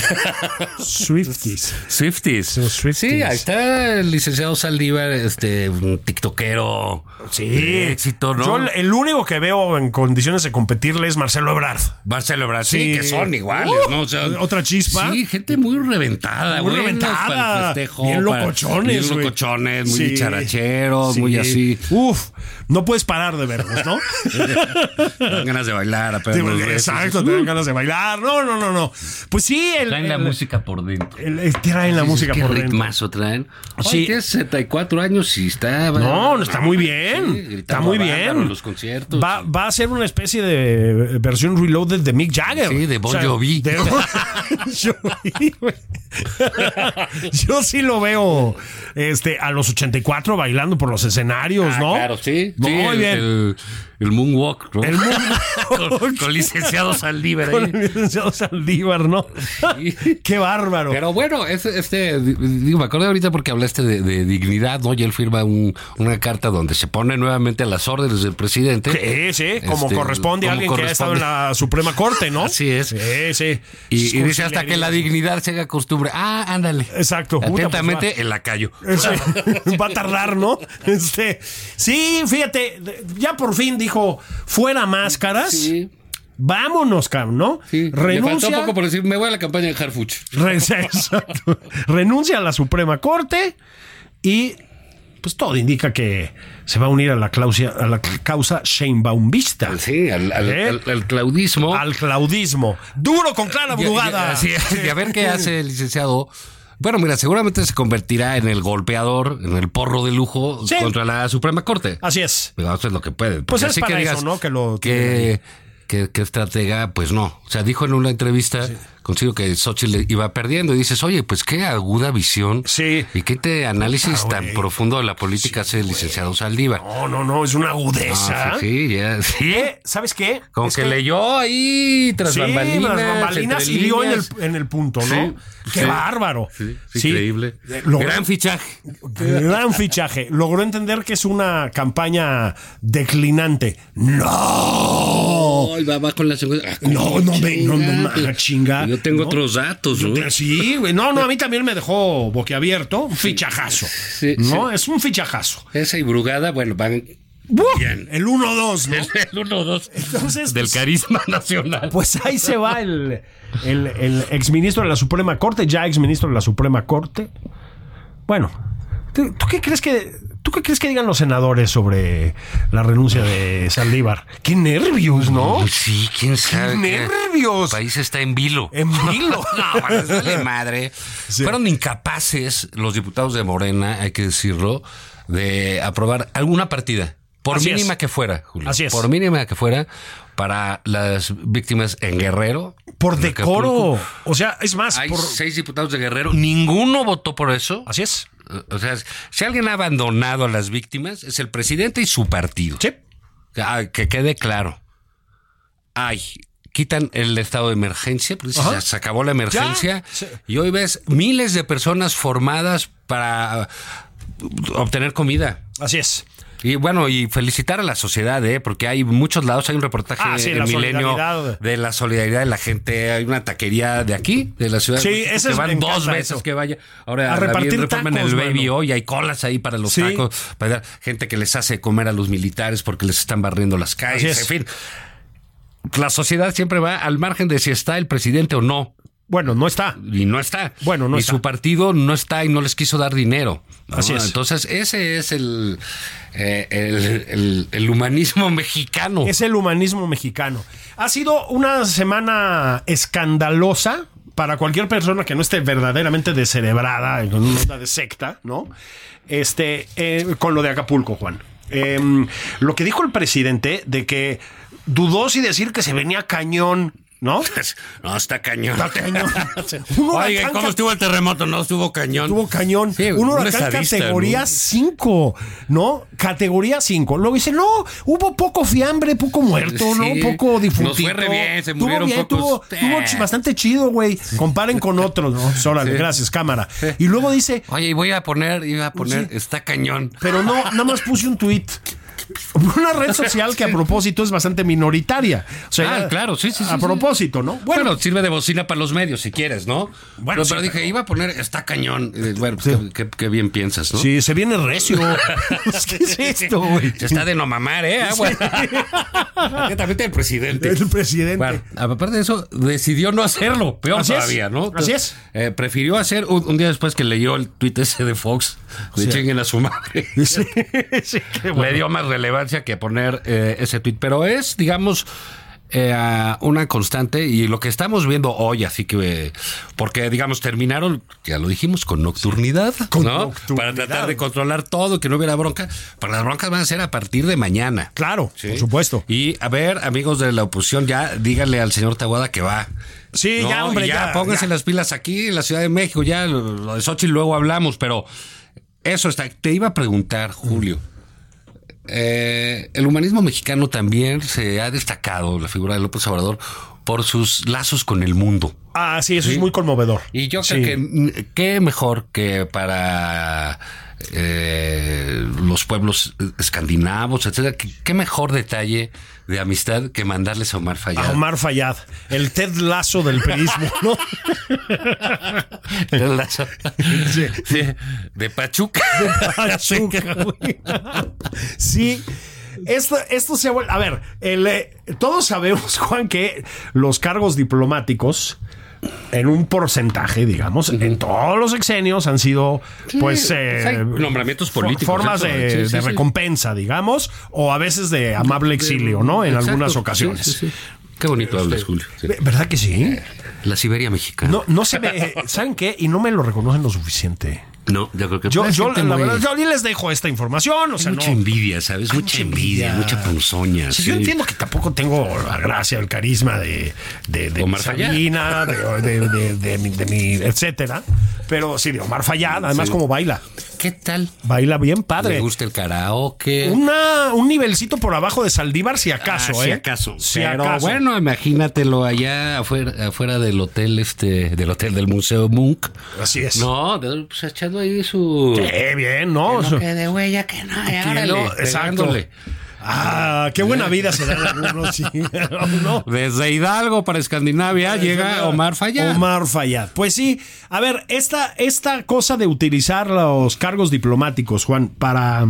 Swifties. Swifties. Los Swifties. Sí, ahí está el licenciado Saldívar, este, un tiktokero. Sí. De éxito, ¿no? Yo el- el único que veo en condiciones de competirle es Marcelo Ebrard. Marcelo Ebrard, sí, Sí. que son iguales, Uh, ¿no? O sea, otra chispa. Sí, gente muy reventada, Muy buenos reventada. para el festejo, Bien para- locochones, Bien güey. locochones, muy Sí. dicharacheros, muy Sí. así. Uf, no puedes parar de verlos, ¿no? Dan ganas de bailar, apenas Sí, los ves, exacto, dices, te dan "Uh". ganas de bailar. No, no, no, no. Pues sí, el, Traen la el- música por dentro. el- el- traen la Dices, música ¿qué por dentro. ritmazo traen? Sí. Sí. Tiene sesenta y cuatro años y está... No, no, está muy bien. Sí, gritando está muy bárbaro bien. en los conciertos. Va, va a ser una especie de versión reloaded de Mick Jagger. Sí, de Bon Jovi. de Bon Jovi, güey. Yo sí lo veo este, a los ochenta y cuatro bailando por los escenarios, Ah, ¿no? claro, sí. Muy Sí, el, bien. El, el moonwalk, ¿no? El moonwalk. con, con licenciado Saldívar Con ahí. el licenciado Saldívar, ¿no? Sí. Qué bárbaro. Pero bueno, este, este, digo, me acordé ahorita porque hablaste de, de dignidad, ¿no? Y él firma un- una carta donde se pone nuevamente a las órdenes del presidente. Sí, sí, como Este, corresponde a como alguien que ha estado en corresponde. la Suprema Corte, ¿no? Así es. Sí, sí. Y, y dice hasta que la dignidad se haga costumbre. Ah, ándale. Exacto. Puta, pues, Atentamente, va. el lacayo. Sí, va a tardar, ¿no? Este, sí, fíjate, ya por fin dijo fuera máscaras. Sí. Vámonos, cabrón, ¿no? Sí, renuncia, me faltó poco por decir, me voy a la campaña de Harfuch. Re- exacto. Renuncia a la Suprema Corte y pues todo indica que se va a unir a la, clausia, a la causa Sheinbaumista. Sí, al, al, ¿Eh? al, al claudismo. Al claudismo. Duro con Clara Y- y- Brugada. así es, y a ver qué hace el licenciado. Bueno, mira, seguramente se convertirá en el golpeador, en el porro de lujo Sí. contra la Suprema Corte. Así es. Pero eso es lo que puede. Pues Porque es así para que eso, digas ¿no? Que lo tienen que, que, que estratega, pues no. O sea, dijo en una entrevista consigo que Xochitl iba perdiendo y dices, oye, pues qué aguda visión. Sí. Y qué te análisis Ah, tan güey. profundo de la política hace el licenciado Saldívar. No, no, no, es una agudeza. Ah, sí, sí, ya, sí. ¿Eh? ¿Sabes qué? Como Es que, leyó ahí tras Sí, bambalinas. las bambalinas entre y dio en el, líneas. en el punto, ¿no? Sí, Qué sí. bárbaro. Sí, Sí. increíble. Eh, logró- Gran fichaje. Gran fichaje. Logró entender que es una campaña declinante. ¡No! Ay, va, va con la segunda. Ah, No, no, me, no, no, chinga. no, chinga. Yo tengo ¿no? otros datos, ¿no? Sí, güey. No, no, a mí también me dejó boquiabierto. Un fichajazo. Sí, ¿No? sí. Es un fichajazo. Esa y Brugada, bueno, van ¡Buf! bien. El uno dos, ¿no? El uno dos Entonces, del pues, carisma nacional. Pues ahí se va el, el, el exministro de la Suprema Corte, ya exministro de la Suprema Corte. Bueno, ¿tú, tú qué crees que tú qué crees que digan los senadores sobre la renuncia de Saldívar? ¡Qué nervios!, ¿no? Uy, sí, quién sabe. ¡Qué qué- nervios! El país está en vilo. En vilo. No, bueno, dale madre. Sí. Fueron incapaces los diputados de Morena, hay que decirlo, de aprobar alguna partida. Por Así mínima es. que fuera, Julio. Así es. Por mínima que fuera, para las víctimas en Guerrero. Por en decoro. Acapulco. O sea, es más, Hay por... seis diputados de Guerrero, ninguno votó por eso. Así es. O sea, si alguien ha abandonado a las víctimas, es el presidente y su partido. Sí. Ah, que quede claro. Ay, quitan el estado de emergencia, pues Ajá. ya se acabó la emergencia. Ya. Sí. Y hoy ves miles de personas formadas para obtener comida. Así es. Y bueno, y felicitar a la sociedad, ¿eh? Porque hay muchos lados, hay un reportaje Ah, sí, en la Milenio solidaridad. de la solidaridad de la gente, hay una taquería de aquí, de la ciudad. Sí, de México, ese que es- van me dos encanta veces eso. que vaya. Ahora A la repartir bien reforman tacos, el Baby mano. hoy, hay colas ahí para los Sí. tacos, para dar gente que les hace comer a los militares porque les están barriendo las calles, Así es. en fin. La sociedad siempre va al margen de si está el presidente o no. Bueno, no está. Y no está. Bueno, no y está. su partido no está y no les quiso dar dinero. ¿no? Así es. Entonces, ese es el, eh, el, el- el humanismo mexicano. Es el humanismo mexicano. Ha sido una semana escandalosa para cualquier persona que no esté verdaderamente descerebrada, con una onda de secta, ¿no? Este, eh, con lo de Acapulco, Juan. Eh, lo que dijo el presidente de que dudó si decir que se venía cañón, ¿no? No, está cañón. Está cañón. Un Oye, huracán ¿cómo ca- estuvo el terremoto? No estuvo cañón. Estuvo cañón. Sí, un un huracán estadista, categoría ¿no? cinco, ¿no? Categoría cinco. Luego dice, no, hubo poco fiambre, poco muerto, ¿no? Sí. Poco difunto. Nos fue re bien, se Estuvo murieron bien, pocos. Estuvo, estuvo Eh. ch- bastante chido, güey. Comparen con otros, ¿no? Pues, órale, Sí. gracias, cámara. Y luego dice, Oye, y voy a poner, iba a poner, Sí. está cañón. pero no, nada más puse un tuit. Una red social que a propósito es bastante minoritaria. O sea, Ah, claro, sí, sí, sí, A sí. propósito, ¿no? Bueno, sirve de bocina para los medios si quieres, ¿no? Bueno, pero, sí, pero dije, pero- iba a poner, está cañón. Eh, Bueno, pues, qué, qué- qué bien piensas, ¿no? Sí, se viene recio. ¿Qué es esto, güey? Se está de no mamar, ¿eh? Agua. Atentamente el presidente. El presidente. Bueno, aparte de eso, decidió no hacerlo. Peor Así es. todavía, ¿no? Así es. Eh, prefirió hacer un, un día después que leyó el tuit ese de Fox, de Sí. chinguen a su madre. Sí, sí, qué bueno. Le dio más relevancia que poner eh, ese tuit. Pero es, digamos, eh, una constante y lo que estamos viendo hoy, así que, eh, porque, digamos, terminaron, ya lo dijimos, con nocturnidad, Con ¿no? nocturnidad. Para tratar de controlar todo, que no hubiera bronca. Pero las broncas van a ser a partir de mañana. Claro, Sí. por supuesto. Y a ver, amigos de la oposición, ya díganle al señor Taboada que va. Sí, No, ya, hombre, y ya, ya. pónganse ya. las pilas aquí en la Ciudad de México, ya lo lo de Xochitl luego hablamos, pero eso está. Te iba a preguntar, Julio. Eh, el humanismo mexicano también se ha destacado, la figura de López Obrador, por sus lazos con el mundo. Ah, sí, eso Sí. es muy conmovedor. Y yo Sí. creo que mm, qué mejor que para eh, los pueblos escandinavos, etcétera, qué, qué mejor detalle de amistad que mandarles a Omar Fayad. A Omar Fayad, el Ted Lasso del periodismo, ¿no? El lazo. Sí. Sí, de Pachuca. Pachuca, güey. Sí. Esto, esto se ha vuelto. A ver, el, eh, todos sabemos, Juan, que los cargos diplomáticos, en un porcentaje, digamos, uh-huh. en todos los sexenios han sido, sí, pues, eh, hay nombramientos políticos, formas de, sí, sí, de sí. recompensa, digamos, o a veces de amable exilio, ¿no? En Exacto. algunas ocasiones. Sí, sí, sí. Qué bonito hablas, Julio. Sí. ¿Verdad que sí? La Siberia mexicana. No, no se ve. ¿Saben qué? Y no me lo reconocen lo suficiente. No, yo creo que yo, yo, la muy... verdad, yo les dejo esta información. O sea, mucha no, envidia, ¿sabes? Mucha, mucha envidia, envidia, mucha ponzoña. Sí, sí. Yo entiendo que tampoco tengo la gracia, el carisma de, de, de Omar Fayad, de, de, de, de, de, mi, de mi, etcétera. Pero sí, de Omar Fayad, además, sí. como baila. ¿Qué tal? Baila bien padre. ¿Le gusta el karaoke? Una, un nivelcito por abajo de Saldívar, si acaso, ah, ¿eh? Si acaso. Si Pero acaso. Bueno, imagínatelo allá afuera, afuera del hotel, este, del hotel del Museo Munch. Así es. No, de, pues echando ahí su. Qué bien, ¿no? Que no quede huella, que no, ya, órale, no, exacto. Ah, qué buena vida se dan algunos, sí. ¿no? Desde Hidalgo para Escandinavia Desde llega Omar Fayad. Omar Fayad. Pues sí, a ver, esta, esta cosa de utilizar los cargos diplomáticos, Juan, para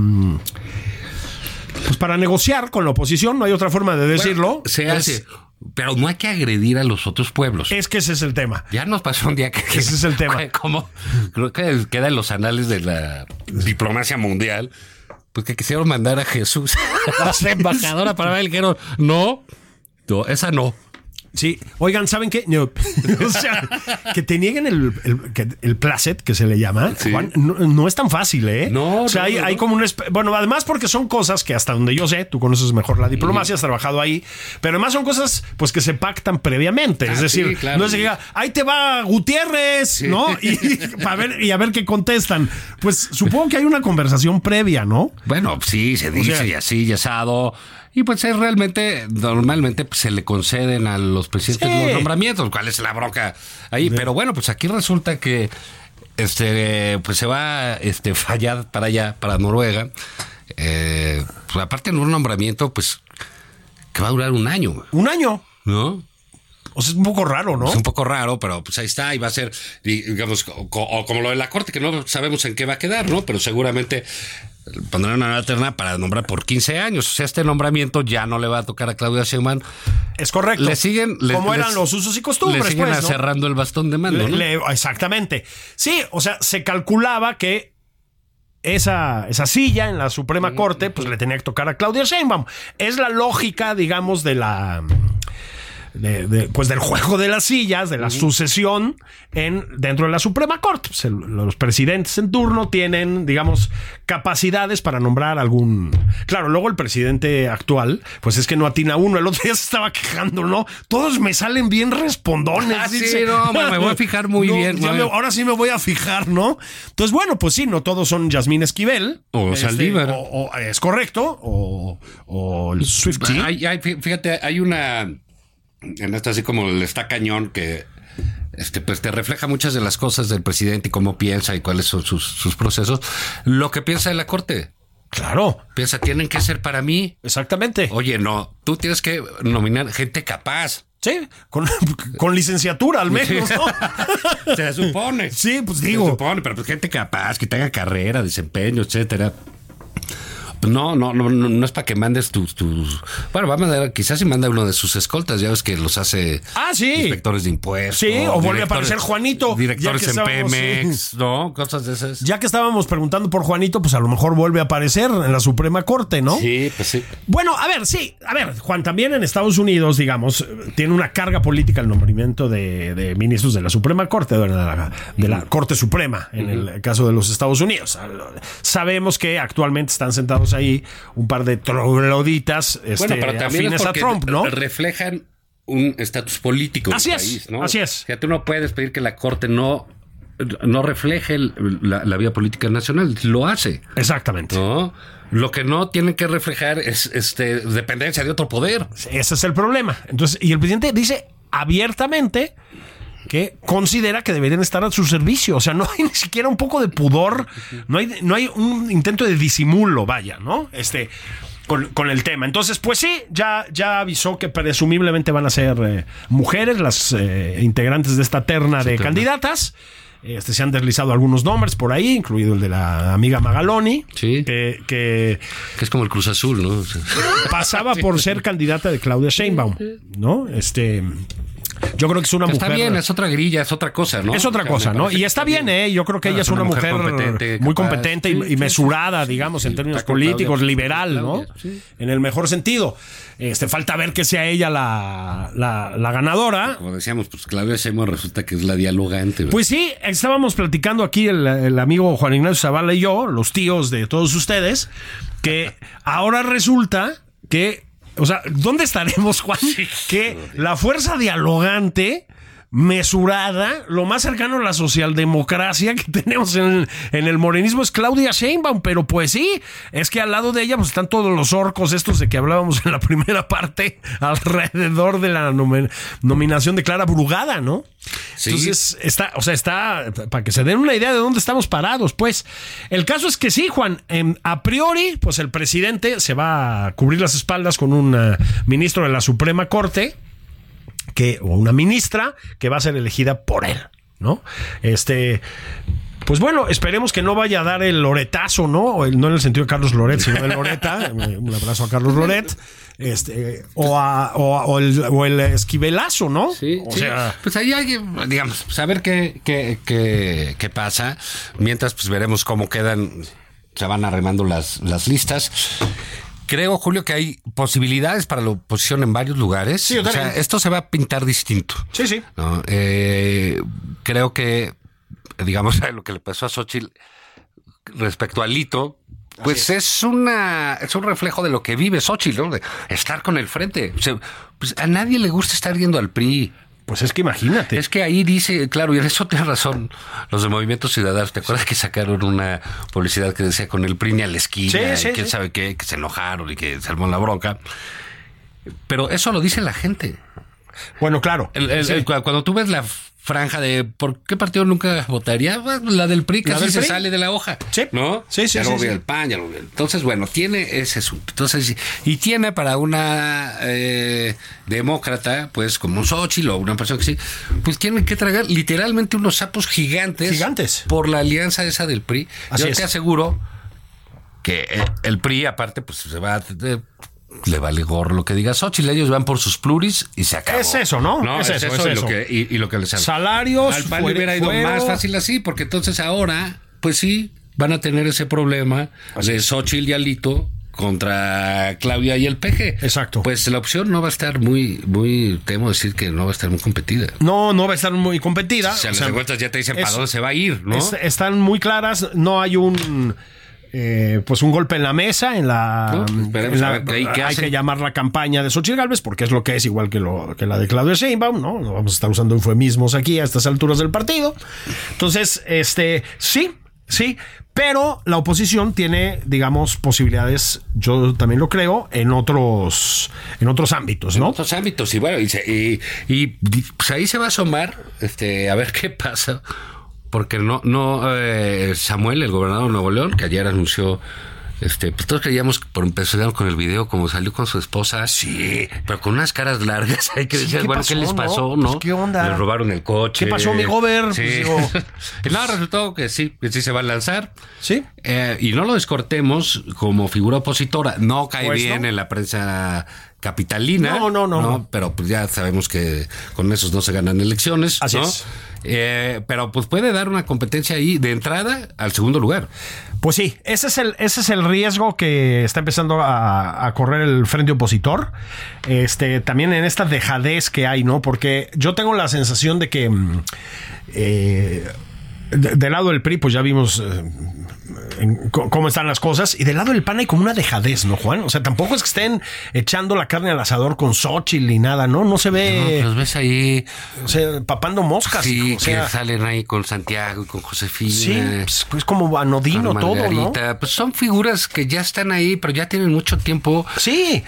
pues para negociar con la oposición, no hay otra forma de decirlo. Bueno, se hace. Es, Pero no hay que agredir a los otros pueblos. Es que ese es el tema. Ya nos pasó un día que... Ese es el tema. Como, creo que queda en los anales de la diplomacia mundial, pues que quisieron mandar a Jesús a ser embajadora para ver el que no. No, no, esa no. Sí, oigan, ¿saben qué? No. O sea, que te nieguen el, el, que el placet, que se le llama, sí. Juan, no, no es tan fácil, ¿eh? No, o sea, no, hay, no. hay como un... Bueno, además porque son cosas que hasta donde yo sé, tú conoces mejor la diplomacia, has trabajado ahí, pero además son cosas pues que se pactan previamente. Ah, es decir, sí, claro. no es que diga, ahí te va Gutiérrez, sí. ¿no? Y, para ver, y a ver qué contestan. Pues supongo que hay una conversación previa, ¿no? Bueno, sí, se dice, o sea, y así, y asado... Y pues es realmente, normalmente pues, se le conceden a los presidentes sí. los nombramientos, cuál es la bronca ahí. Sí. Pero bueno, pues aquí resulta que este pues se va este Fayad para allá, para Noruega. Eh, pues, aparte de un nombramiento, pues que va a durar un año. ¿Un año? ¿No? O sea, es un poco raro, ¿no? Es un poco raro, pero pues ahí está, y va a ser, digamos, o, o como lo de la Corte, que no sabemos en qué va a quedar, ¿no? Pero seguramente pondrán una nueva terna para nombrar por quince años. O sea, este nombramiento ya no le va a tocar a Claudia Sheinbaum. Es correcto. Le siguen... Le, como eran les, los usos y costumbres, le siguen pues, ¿no? cerrando el bastón de mando, le, ¿no? Le, exactamente. Sí, o sea, se calculaba que esa, esa silla en la Suprema Corte, pues le tenía que tocar a Claudia Sheinbaum. Es la lógica, digamos, de la... De, de, pues del juego de las sillas, de la uh-huh. sucesión en dentro de la Suprema Corte. Pues el, los presidentes en turno tienen, digamos, capacidades para nombrar algún... Claro, luego el presidente actual, pues es que no atina uno. El otro día se estaba quejando, ¿no? Todos me salen bien respondones. Ah, dice. sí, no, me voy a fijar muy no, bien. Me, ahora sí me voy a fijar, ¿no? Entonces, bueno, pues sí, no todos son Yasmín Esquivel. O este, Saldívar. O, o, es correcto. O, o el Swiftie. Hay, hay, fíjate, hay una... En esto así como el está cañón que este pues te refleja muchas de las cosas del presidente y cómo piensa y cuáles son sus, sus procesos. Lo que piensa de la Corte. Claro. Piensa, tienen que ser para mí. Exactamente. Oye, no, tú tienes que nominar gente capaz. Sí, con, con licenciatura al menos, ¿no? Se supone. Sí, pues digo. Se supone, pero pues gente capaz, que tenga carrera, desempeño, etcétera. No, no, no, no es para que mandes tus, tus... Bueno, va a mandar, quizás si manda uno de sus escoltas, ya ves que los hace ah, sí. inspectores de impuestos. Sí, o vuelve a aparecer Juanito. Directores en Pemex, sí. ¿no? Cosas de esas. Ya que estábamos preguntando por Juanito, pues a lo mejor vuelve a aparecer en la Suprema Corte, ¿no? Sí, pues sí. Bueno, a ver, sí, a ver, Juan, también en Estados Unidos, digamos, tiene una carga política el nombramiento de, de ministros de la Suprema Corte, de la, de la Corte Suprema, en uh-huh. el caso de los Estados Unidos. Sabemos que actualmente están sentados ahí un par de trogloditas este, bueno, pero también afines a Trump, ¿no? Reflejan un estatus político así del es, país, ¿no? Así es. O sea, tú no puedes pedir que la Corte no, no refleje el, la, la vía política nacional, lo hace. Exactamente. ¿No? Lo que no tienen que reflejar es este dependencia de otro poder. Ese es el problema. Entonces, y el presidente dice abiertamente que considera que deberían estar a su servicio. O sea, no hay ni siquiera un poco de pudor, no hay, no hay un intento de disimulo, vaya, ¿no? Este, con, con el tema. Entonces, pues sí, ya, ya avisó que presumiblemente van a ser eh, mujeres las eh, integrantes de esta terna de sí, candidatas. Este, se han deslizado algunos nombres por ahí, incluido el de la amiga Magaloni, Sí. que, que Que es como el Cruz Azul, ¿no? O sea, pasaba por ser candidata de Claudia Sheinbaum, ¿no? Este, yo creo que es una que mujer. está bien, es otra grilla, es otra cosa, ¿no? Es otra O sea, cosa, me ¿no? parece Y que está bien, ¿eh? Yo creo que Claro, ella es una mujer, competente, muy capaz. competente y, Sí, y sí, mesurada, sí, digamos, sí, en sí, términos está con políticos, Claudia, liberal, ¿no? Claudia, sí. En el mejor sentido. Este, falta ver que sea ella la, la, la ganadora. Como decíamos, pues Claudia Sheinbaum resulta que es la dialogante. Pues sí, estábamos platicando aquí el, el amigo Juan Ignacio Zavala y yo, los tíos de todos ustedes, que ahora resulta que, o sea, ¿dónde estaremos, Juan? Que la fuerza dialogante, mesurada, lo más cercano a la socialdemocracia que tenemos en, en el morenismo es Claudia Sheinbaum, pero pues sí, es que al lado de ella pues están todos los orcos estos de que hablábamos en la primera parte alrededor de la nomen- nominación de Clara Brugada, ¿no? Sí. Entonces está, o sea, está para que se den una idea de dónde estamos parados, pues. El caso es que sí, Juan, em, a priori, pues el presidente se va a cubrir las espaldas con un uh, ministro de la Suprema Corte, que, o una ministra que va a ser elegida por él, ¿no? Este, pues bueno, esperemos que no vaya a dar el loretazo, ¿no? O el, no en el sentido de Carlos Loret, sino de Loreta. Un abrazo a Carlos Loret. Este, o, a, o, a- o el, o el esquivelazo, ¿no? Sí, o sí. sea, Pues ahí hay, digamos, saber qué, qué, qué, qué pasa. Mientras, pues veremos cómo quedan, se van arremando las, las listas. Creo, Julio, que hay posibilidades para la oposición en varios lugares. Sí, yo o sea, también. esto se va a pintar distinto. sí, sí. ¿No? Eh, creo que, digamos, lo que le pasó a Xochitl respecto a Lito, pues es. una es un reflejo de lo que vive Xochitl, ¿no? De estar con el frente. O sea, pues a nadie le gusta estar yendo al P R I. Pues es que imagínate. Es que ahí dice, claro, y en eso tienes razón, los de Movimiento Ciudadano. ¿Te acuerdas que sacaron una publicidad que decía con el P R I ni a la esquina? Sí, sí, y quién sí. sabe qué, que se enojaron y que se armó la bronca. Pero eso lo dice la gente. Bueno, claro. El- el- Sí. el- cu- cuando tú ves la franja de ¿por qué partido nunca votaría? Bueno, la del P R I La casi del se P R I. sale de la hoja. Sí. ¿No? Sí, sí, ya sí, lo vi sí. el P A N, ya lo vi. Entonces, bueno, tiene ese asunto. Entonces, y tiene para una eh, demócrata, pues como Xochitl o una persona que sí, pues tienen que tragar literalmente unos sapos gigantes. Gigantes. Por la alianza esa del P R I. Así Yo es. te aseguro que eh, el P R I, aparte, pues se va a... eh, le vale gorro lo que diga Xochitl, ellos van por sus pluris y se acabó. Es eso, ¿no? No, Es es, eso, eso, es y, eso. Lo que, y, y lo que les hablo. Salarios, Al P A N le fuere- hubiera ido fuero. más fácil así, porque entonces ahora, pues sí, van a tener ese problema de Xochitl y Alito contra Claudia y el P G. Exacto. Pues la opción no va a estar muy, muy, temo decir que no va a estar muy competida. No, no va a estar muy competida. O sea, O las sea, encuestas ya te dicen es- para dónde se va a ir, ¿no? es- están muy claras, no hay un eh, pues un golpe en la mesa en la, No, esperemos en la- a ver qué- qué hay hacen. que llamar la campaña de Xochitl Gálvez porque es lo que es, igual que lo que la de Claudia Sheinbaum, no, no vamos a estar usando eufemismos aquí a estas alturas del partido. Entonces, este, sí, sí, pero la oposición tiene, digamos, posibilidades, yo también lo creo, en otros en otros ámbitos, En ¿no? otros ámbitos, y bueno, y, se- y, y, pues ahí se va a asomar, este, a ver qué pasa, porque no, no, eh, Samuel, el gobernador de Nuevo León, que ayer anunció, este, pues todos creíamos, por empezar con el video, como salió con su esposa, sí, pero con unas caras largas, hay que Sí, decir, ¿qué bueno, pasó, ¿qué les no? pasó, Pues, no? ¿qué onda? Le robaron el coche. ¿Qué pasó, mi gober? Sí. Pues, digo- No, resultó que sí, que sí se va a lanzar. Sí. Eh, y no lo descortemos como figura opositora. No cae Pues bien no. en la prensa capitalina. No, no, no, no. Pero pues ya sabemos que con esos no se ganan elecciones. Así ¿no? es. Eh, pero pues puede dar una competencia ahí de entrada al segundo lugar. Pues sí, ese es el, ese es el riesgo que está empezando a, a correr el frente opositor. Este, también en esta dejadez que hay, ¿no? Porque yo tengo la sensación de que mm, eh, de- del lado del P R I, pues ya vimos eh, en co- cómo están las cosas. Y del lado del P A N hay como una dejadez, ¿no, Juan? O sea, tampoco es que estén echando la carne al asador con Xochitl ni nada, ¿no? No se ve, No, los ves ahí. o sea, papando moscas. Sí, o sea, que salen ahí con Santiago y con Josefina. sí, pues, pues como anodino con todo, ¿no? Margarita. Pues son figuras que ya están ahí, pero ya tienen mucho tiempo. Sí.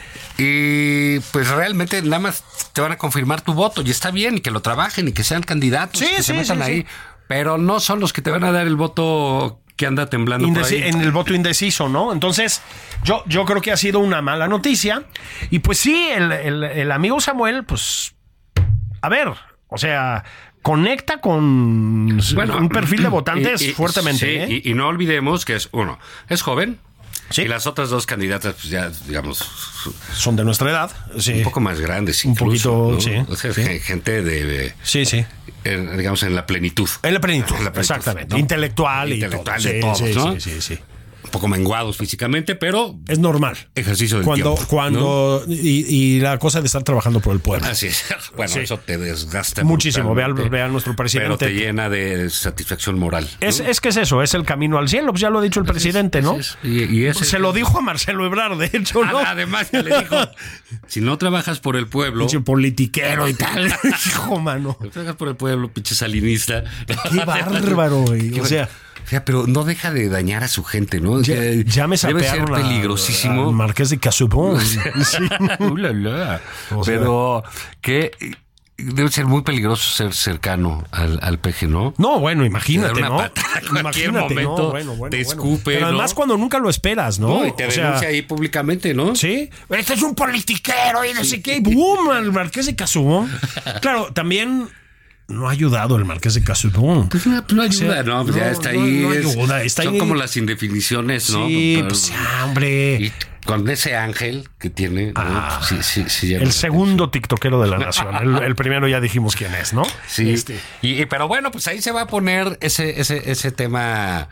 Y pues realmente nada más te van a confirmar tu voto y está bien y que lo trabajen y que sean candidatos, Sí, que sí, se metan sí, ahí, sí. pero no son los que te van a dar el voto que anda temblando por Indeci- ahí. en el voto indeciso, ¿no? Entonces, yo, yo creo que ha sido una mala noticia. Y pues sí, el, el- el amigo Samuel, pues, a ver, o sea, conecta con Bueno, un perfil de votantes y- y- fuertemente. sí, ¿eh? y, y no olvidemos que es uno, es joven. Sí. Y las otras dos candidatas, pues ya, digamos, Son de nuestra edad. Sí. un poco más grandes Un incluso. poquito, ¿no? sí, O sea, sí. gente de, Sí, sí. en, digamos, en la plenitud. En la plenitud, En la plenitud, exactamente. ¿no? Intelectual, Intelectual y de todo. todos, sí, ¿no? sí, sí, sí. Un poco menguados físicamente, pero Es normal. ejercicio del Cuando, tiempo, cuando, y, y la cosa de estar trabajando por el pueblo. ¿no? Así es. Bueno, Sí. eso te desgasta Muchísimo. Ve al, brutalmente, ve a nuestro pero presidente. te llena de satisfacción moral. ¿no? Es, es que es eso, es el camino al cielo, pues ya lo ha dicho el presidente, ¿no? Así es. Y, y ese- Se lo dijo a Marcelo Ebrard, de hecho, ¿no? Además, ya le dijo, si no trabajas por el pueblo, Pinche politiquero y tal. Hijo, mano. no trabajas por el pueblo, pinche salinista. Qué bárbaro, güey. Qué O sea, O sea, pero no deja de dañar a su gente, ¿no? O ya, sea, ya me debe ser sapearon a- peligrosísimo. al Marqués de Casubón. Sí. Uh, la, la. O sea- Pero que debe ser muy peligroso ser cercano al, al peje, ¿no? No, bueno, imagínate, Te da ¿no? una patada en cualquier momento, no, bueno, bueno, te bueno. escupe, Pero además ¿no? cuando nunca lo esperas, ¿no? No, y te O sea, denuncia ahí públicamente, ¿no? Sí, este es un politiquero y no sé qué. ¡Bum! Al Marqués de Casubón. Claro, también no ha ayudado el Marqués de Casubón. Pues no, pues no ayuda, O sea, ¿no? Pues no, ya está no, ahí. no es- ayuda, está son ahí. como las indefiniciones, ¿no? Sí, Pero- pues ya, hombre. Y con ese ángel que tiene, ¿no? Ah, sí, sí, sí, llama El la segundo tiktokero de la nación. El, el primero ya dijimos quién es, ¿no? Sí, Este, y, y- pero bueno, pues ahí se va a poner ese, ese, ese tema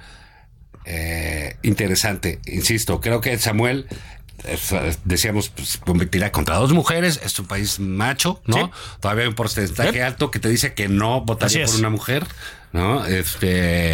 eh, interesante. Insisto, creo que Samuel, eh, decíamos, pues, competirá contra dos mujeres. Es un país macho, ¿no? Sí. Todavía hay un porcentaje Sí. alto que te dice que no Así votaría es. por una mujer, ¿no? Este,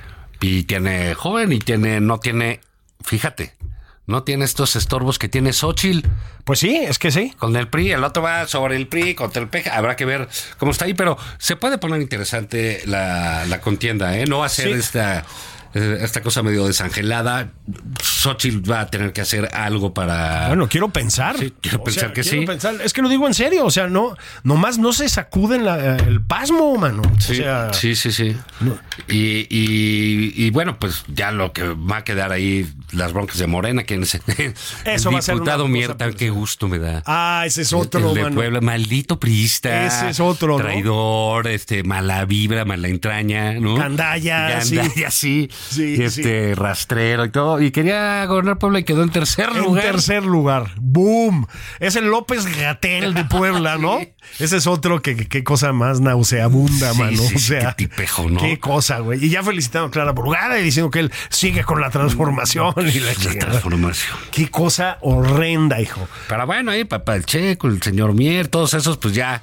y tiene joven y tiene, no tiene, fíjate, no tiene estos estorbos que tiene Xóchitl. Pues sí, es que sí. Con el P R I, el otro va sobre el P R I, contra el P G. Habrá que ver cómo está ahí, pero se puede poner interesante la, la contienda, ¿eh? No va a ser Sí. esta, eh, esta cosa medio desangelada. Xóchitl va a tener que hacer algo para... Bueno, quiero pensar. Sí, quiero O pensar sea, que quiero sí. pensar. Es que lo digo en serio. O sea, no, nomás no se sacuden la- el pasmo, mano. Sí, o sea, sí, sí, sí. Y, y, y bueno, pues ya lo que va a quedar ahí, las broncas de Morena, quien es el Eso va a ser una diputado cosa Mierta, qué personal. gusto me da. Ah, ese es otro, el de mano. Puebla, maldito priista. Ese es otro, ¿no? Traidor, este, mala vibra, mala entraña, ¿no? Gandalla, sí. Gandalla, sí. Sí, Y este, rastrero y todo. Y quería gobernar Puebla y quedó en tercer En lugar. tercer lugar. ¡Boom! Es el López Gatell de Puebla, ¿no? Sí. Ese es otro que, que- qué cosa más nauseabunda, Sí, mano. sí, o sí, sea, qué tipejo, ¿no? Qué cosa, güey. Y ya felicitando a Clara Brugada y diciendo que él sigue con la transformación y la La chingada. transformación. Qué cosa horrenda, hijo. Pero bueno, ahí Papá el Checo, el señor Mier, todos esos, pues ya,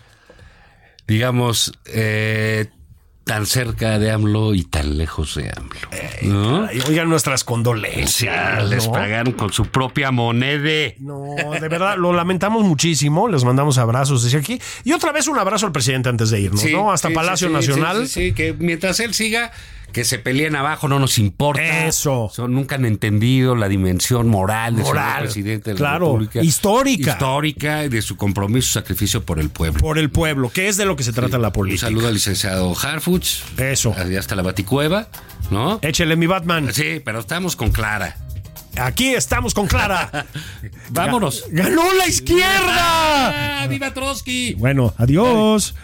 digamos, eh, tan cerca de AMLO y tan lejos de AMLO. ¿No? Ay, oigan nuestras Sí, condolencias. les ¿no? pagaron con su propia moneda. No, de verdad, lo lamentamos muchísimo. Les mandamos abrazos desde aquí. Y otra vez un abrazo al presidente antes de irnos, Sí, ¿no? Hasta sí, Palacio sí, sí, Nacional. Sí, sí, sí, que mientras él siga, que se peleen abajo, no nos importa. Eso. Son, nunca han entendido la dimensión moral de Moral, ser presidente de la claro, República. histórica. Histórica y de su compromiso y sacrificio por el pueblo. Por el pueblo, que es de lo que se trata la Un política. saludo al licenciado Harfuch. Eso. Allá hasta la Baticueva, ¿no? Échele mi Batman. Sí, pero estamos con Clara. Aquí estamos con Clara. Vámonos. ¡Ganó la izquierda! ¡Ah, ¡Viva Trotsky! Bueno, adiós.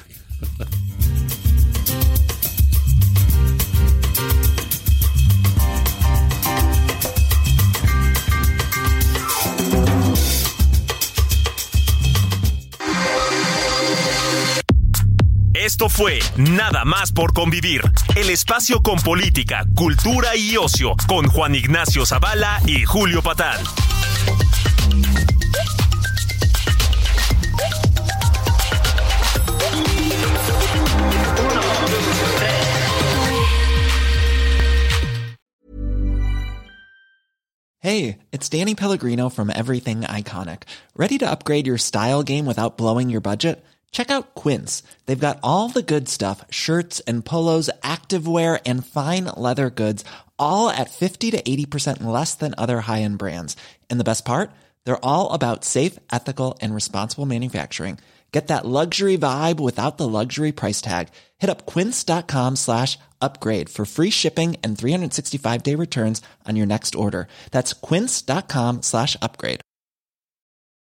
Esto fue Nada más por convivir, el espacio con política, cultura y ocio, con Juan Ignacio Zavala y Julio Patán. Hey, it's Danny Pellegrino from Everything Iconic. Ready to upgrade your style game without blowing your budget? Check out Quince. They've got all the good stuff, shirts and polos, activewear, and fine leather goods, all at fifty to eighty percent less than other high-end brands. And the best part? They're all about safe, ethical, and responsible manufacturing. Get that luxury vibe without the luxury price tag. Hit up quince.com slash upgrade for free shipping and three sixty-five day returns on your next order. That's quince.com slash upgrade.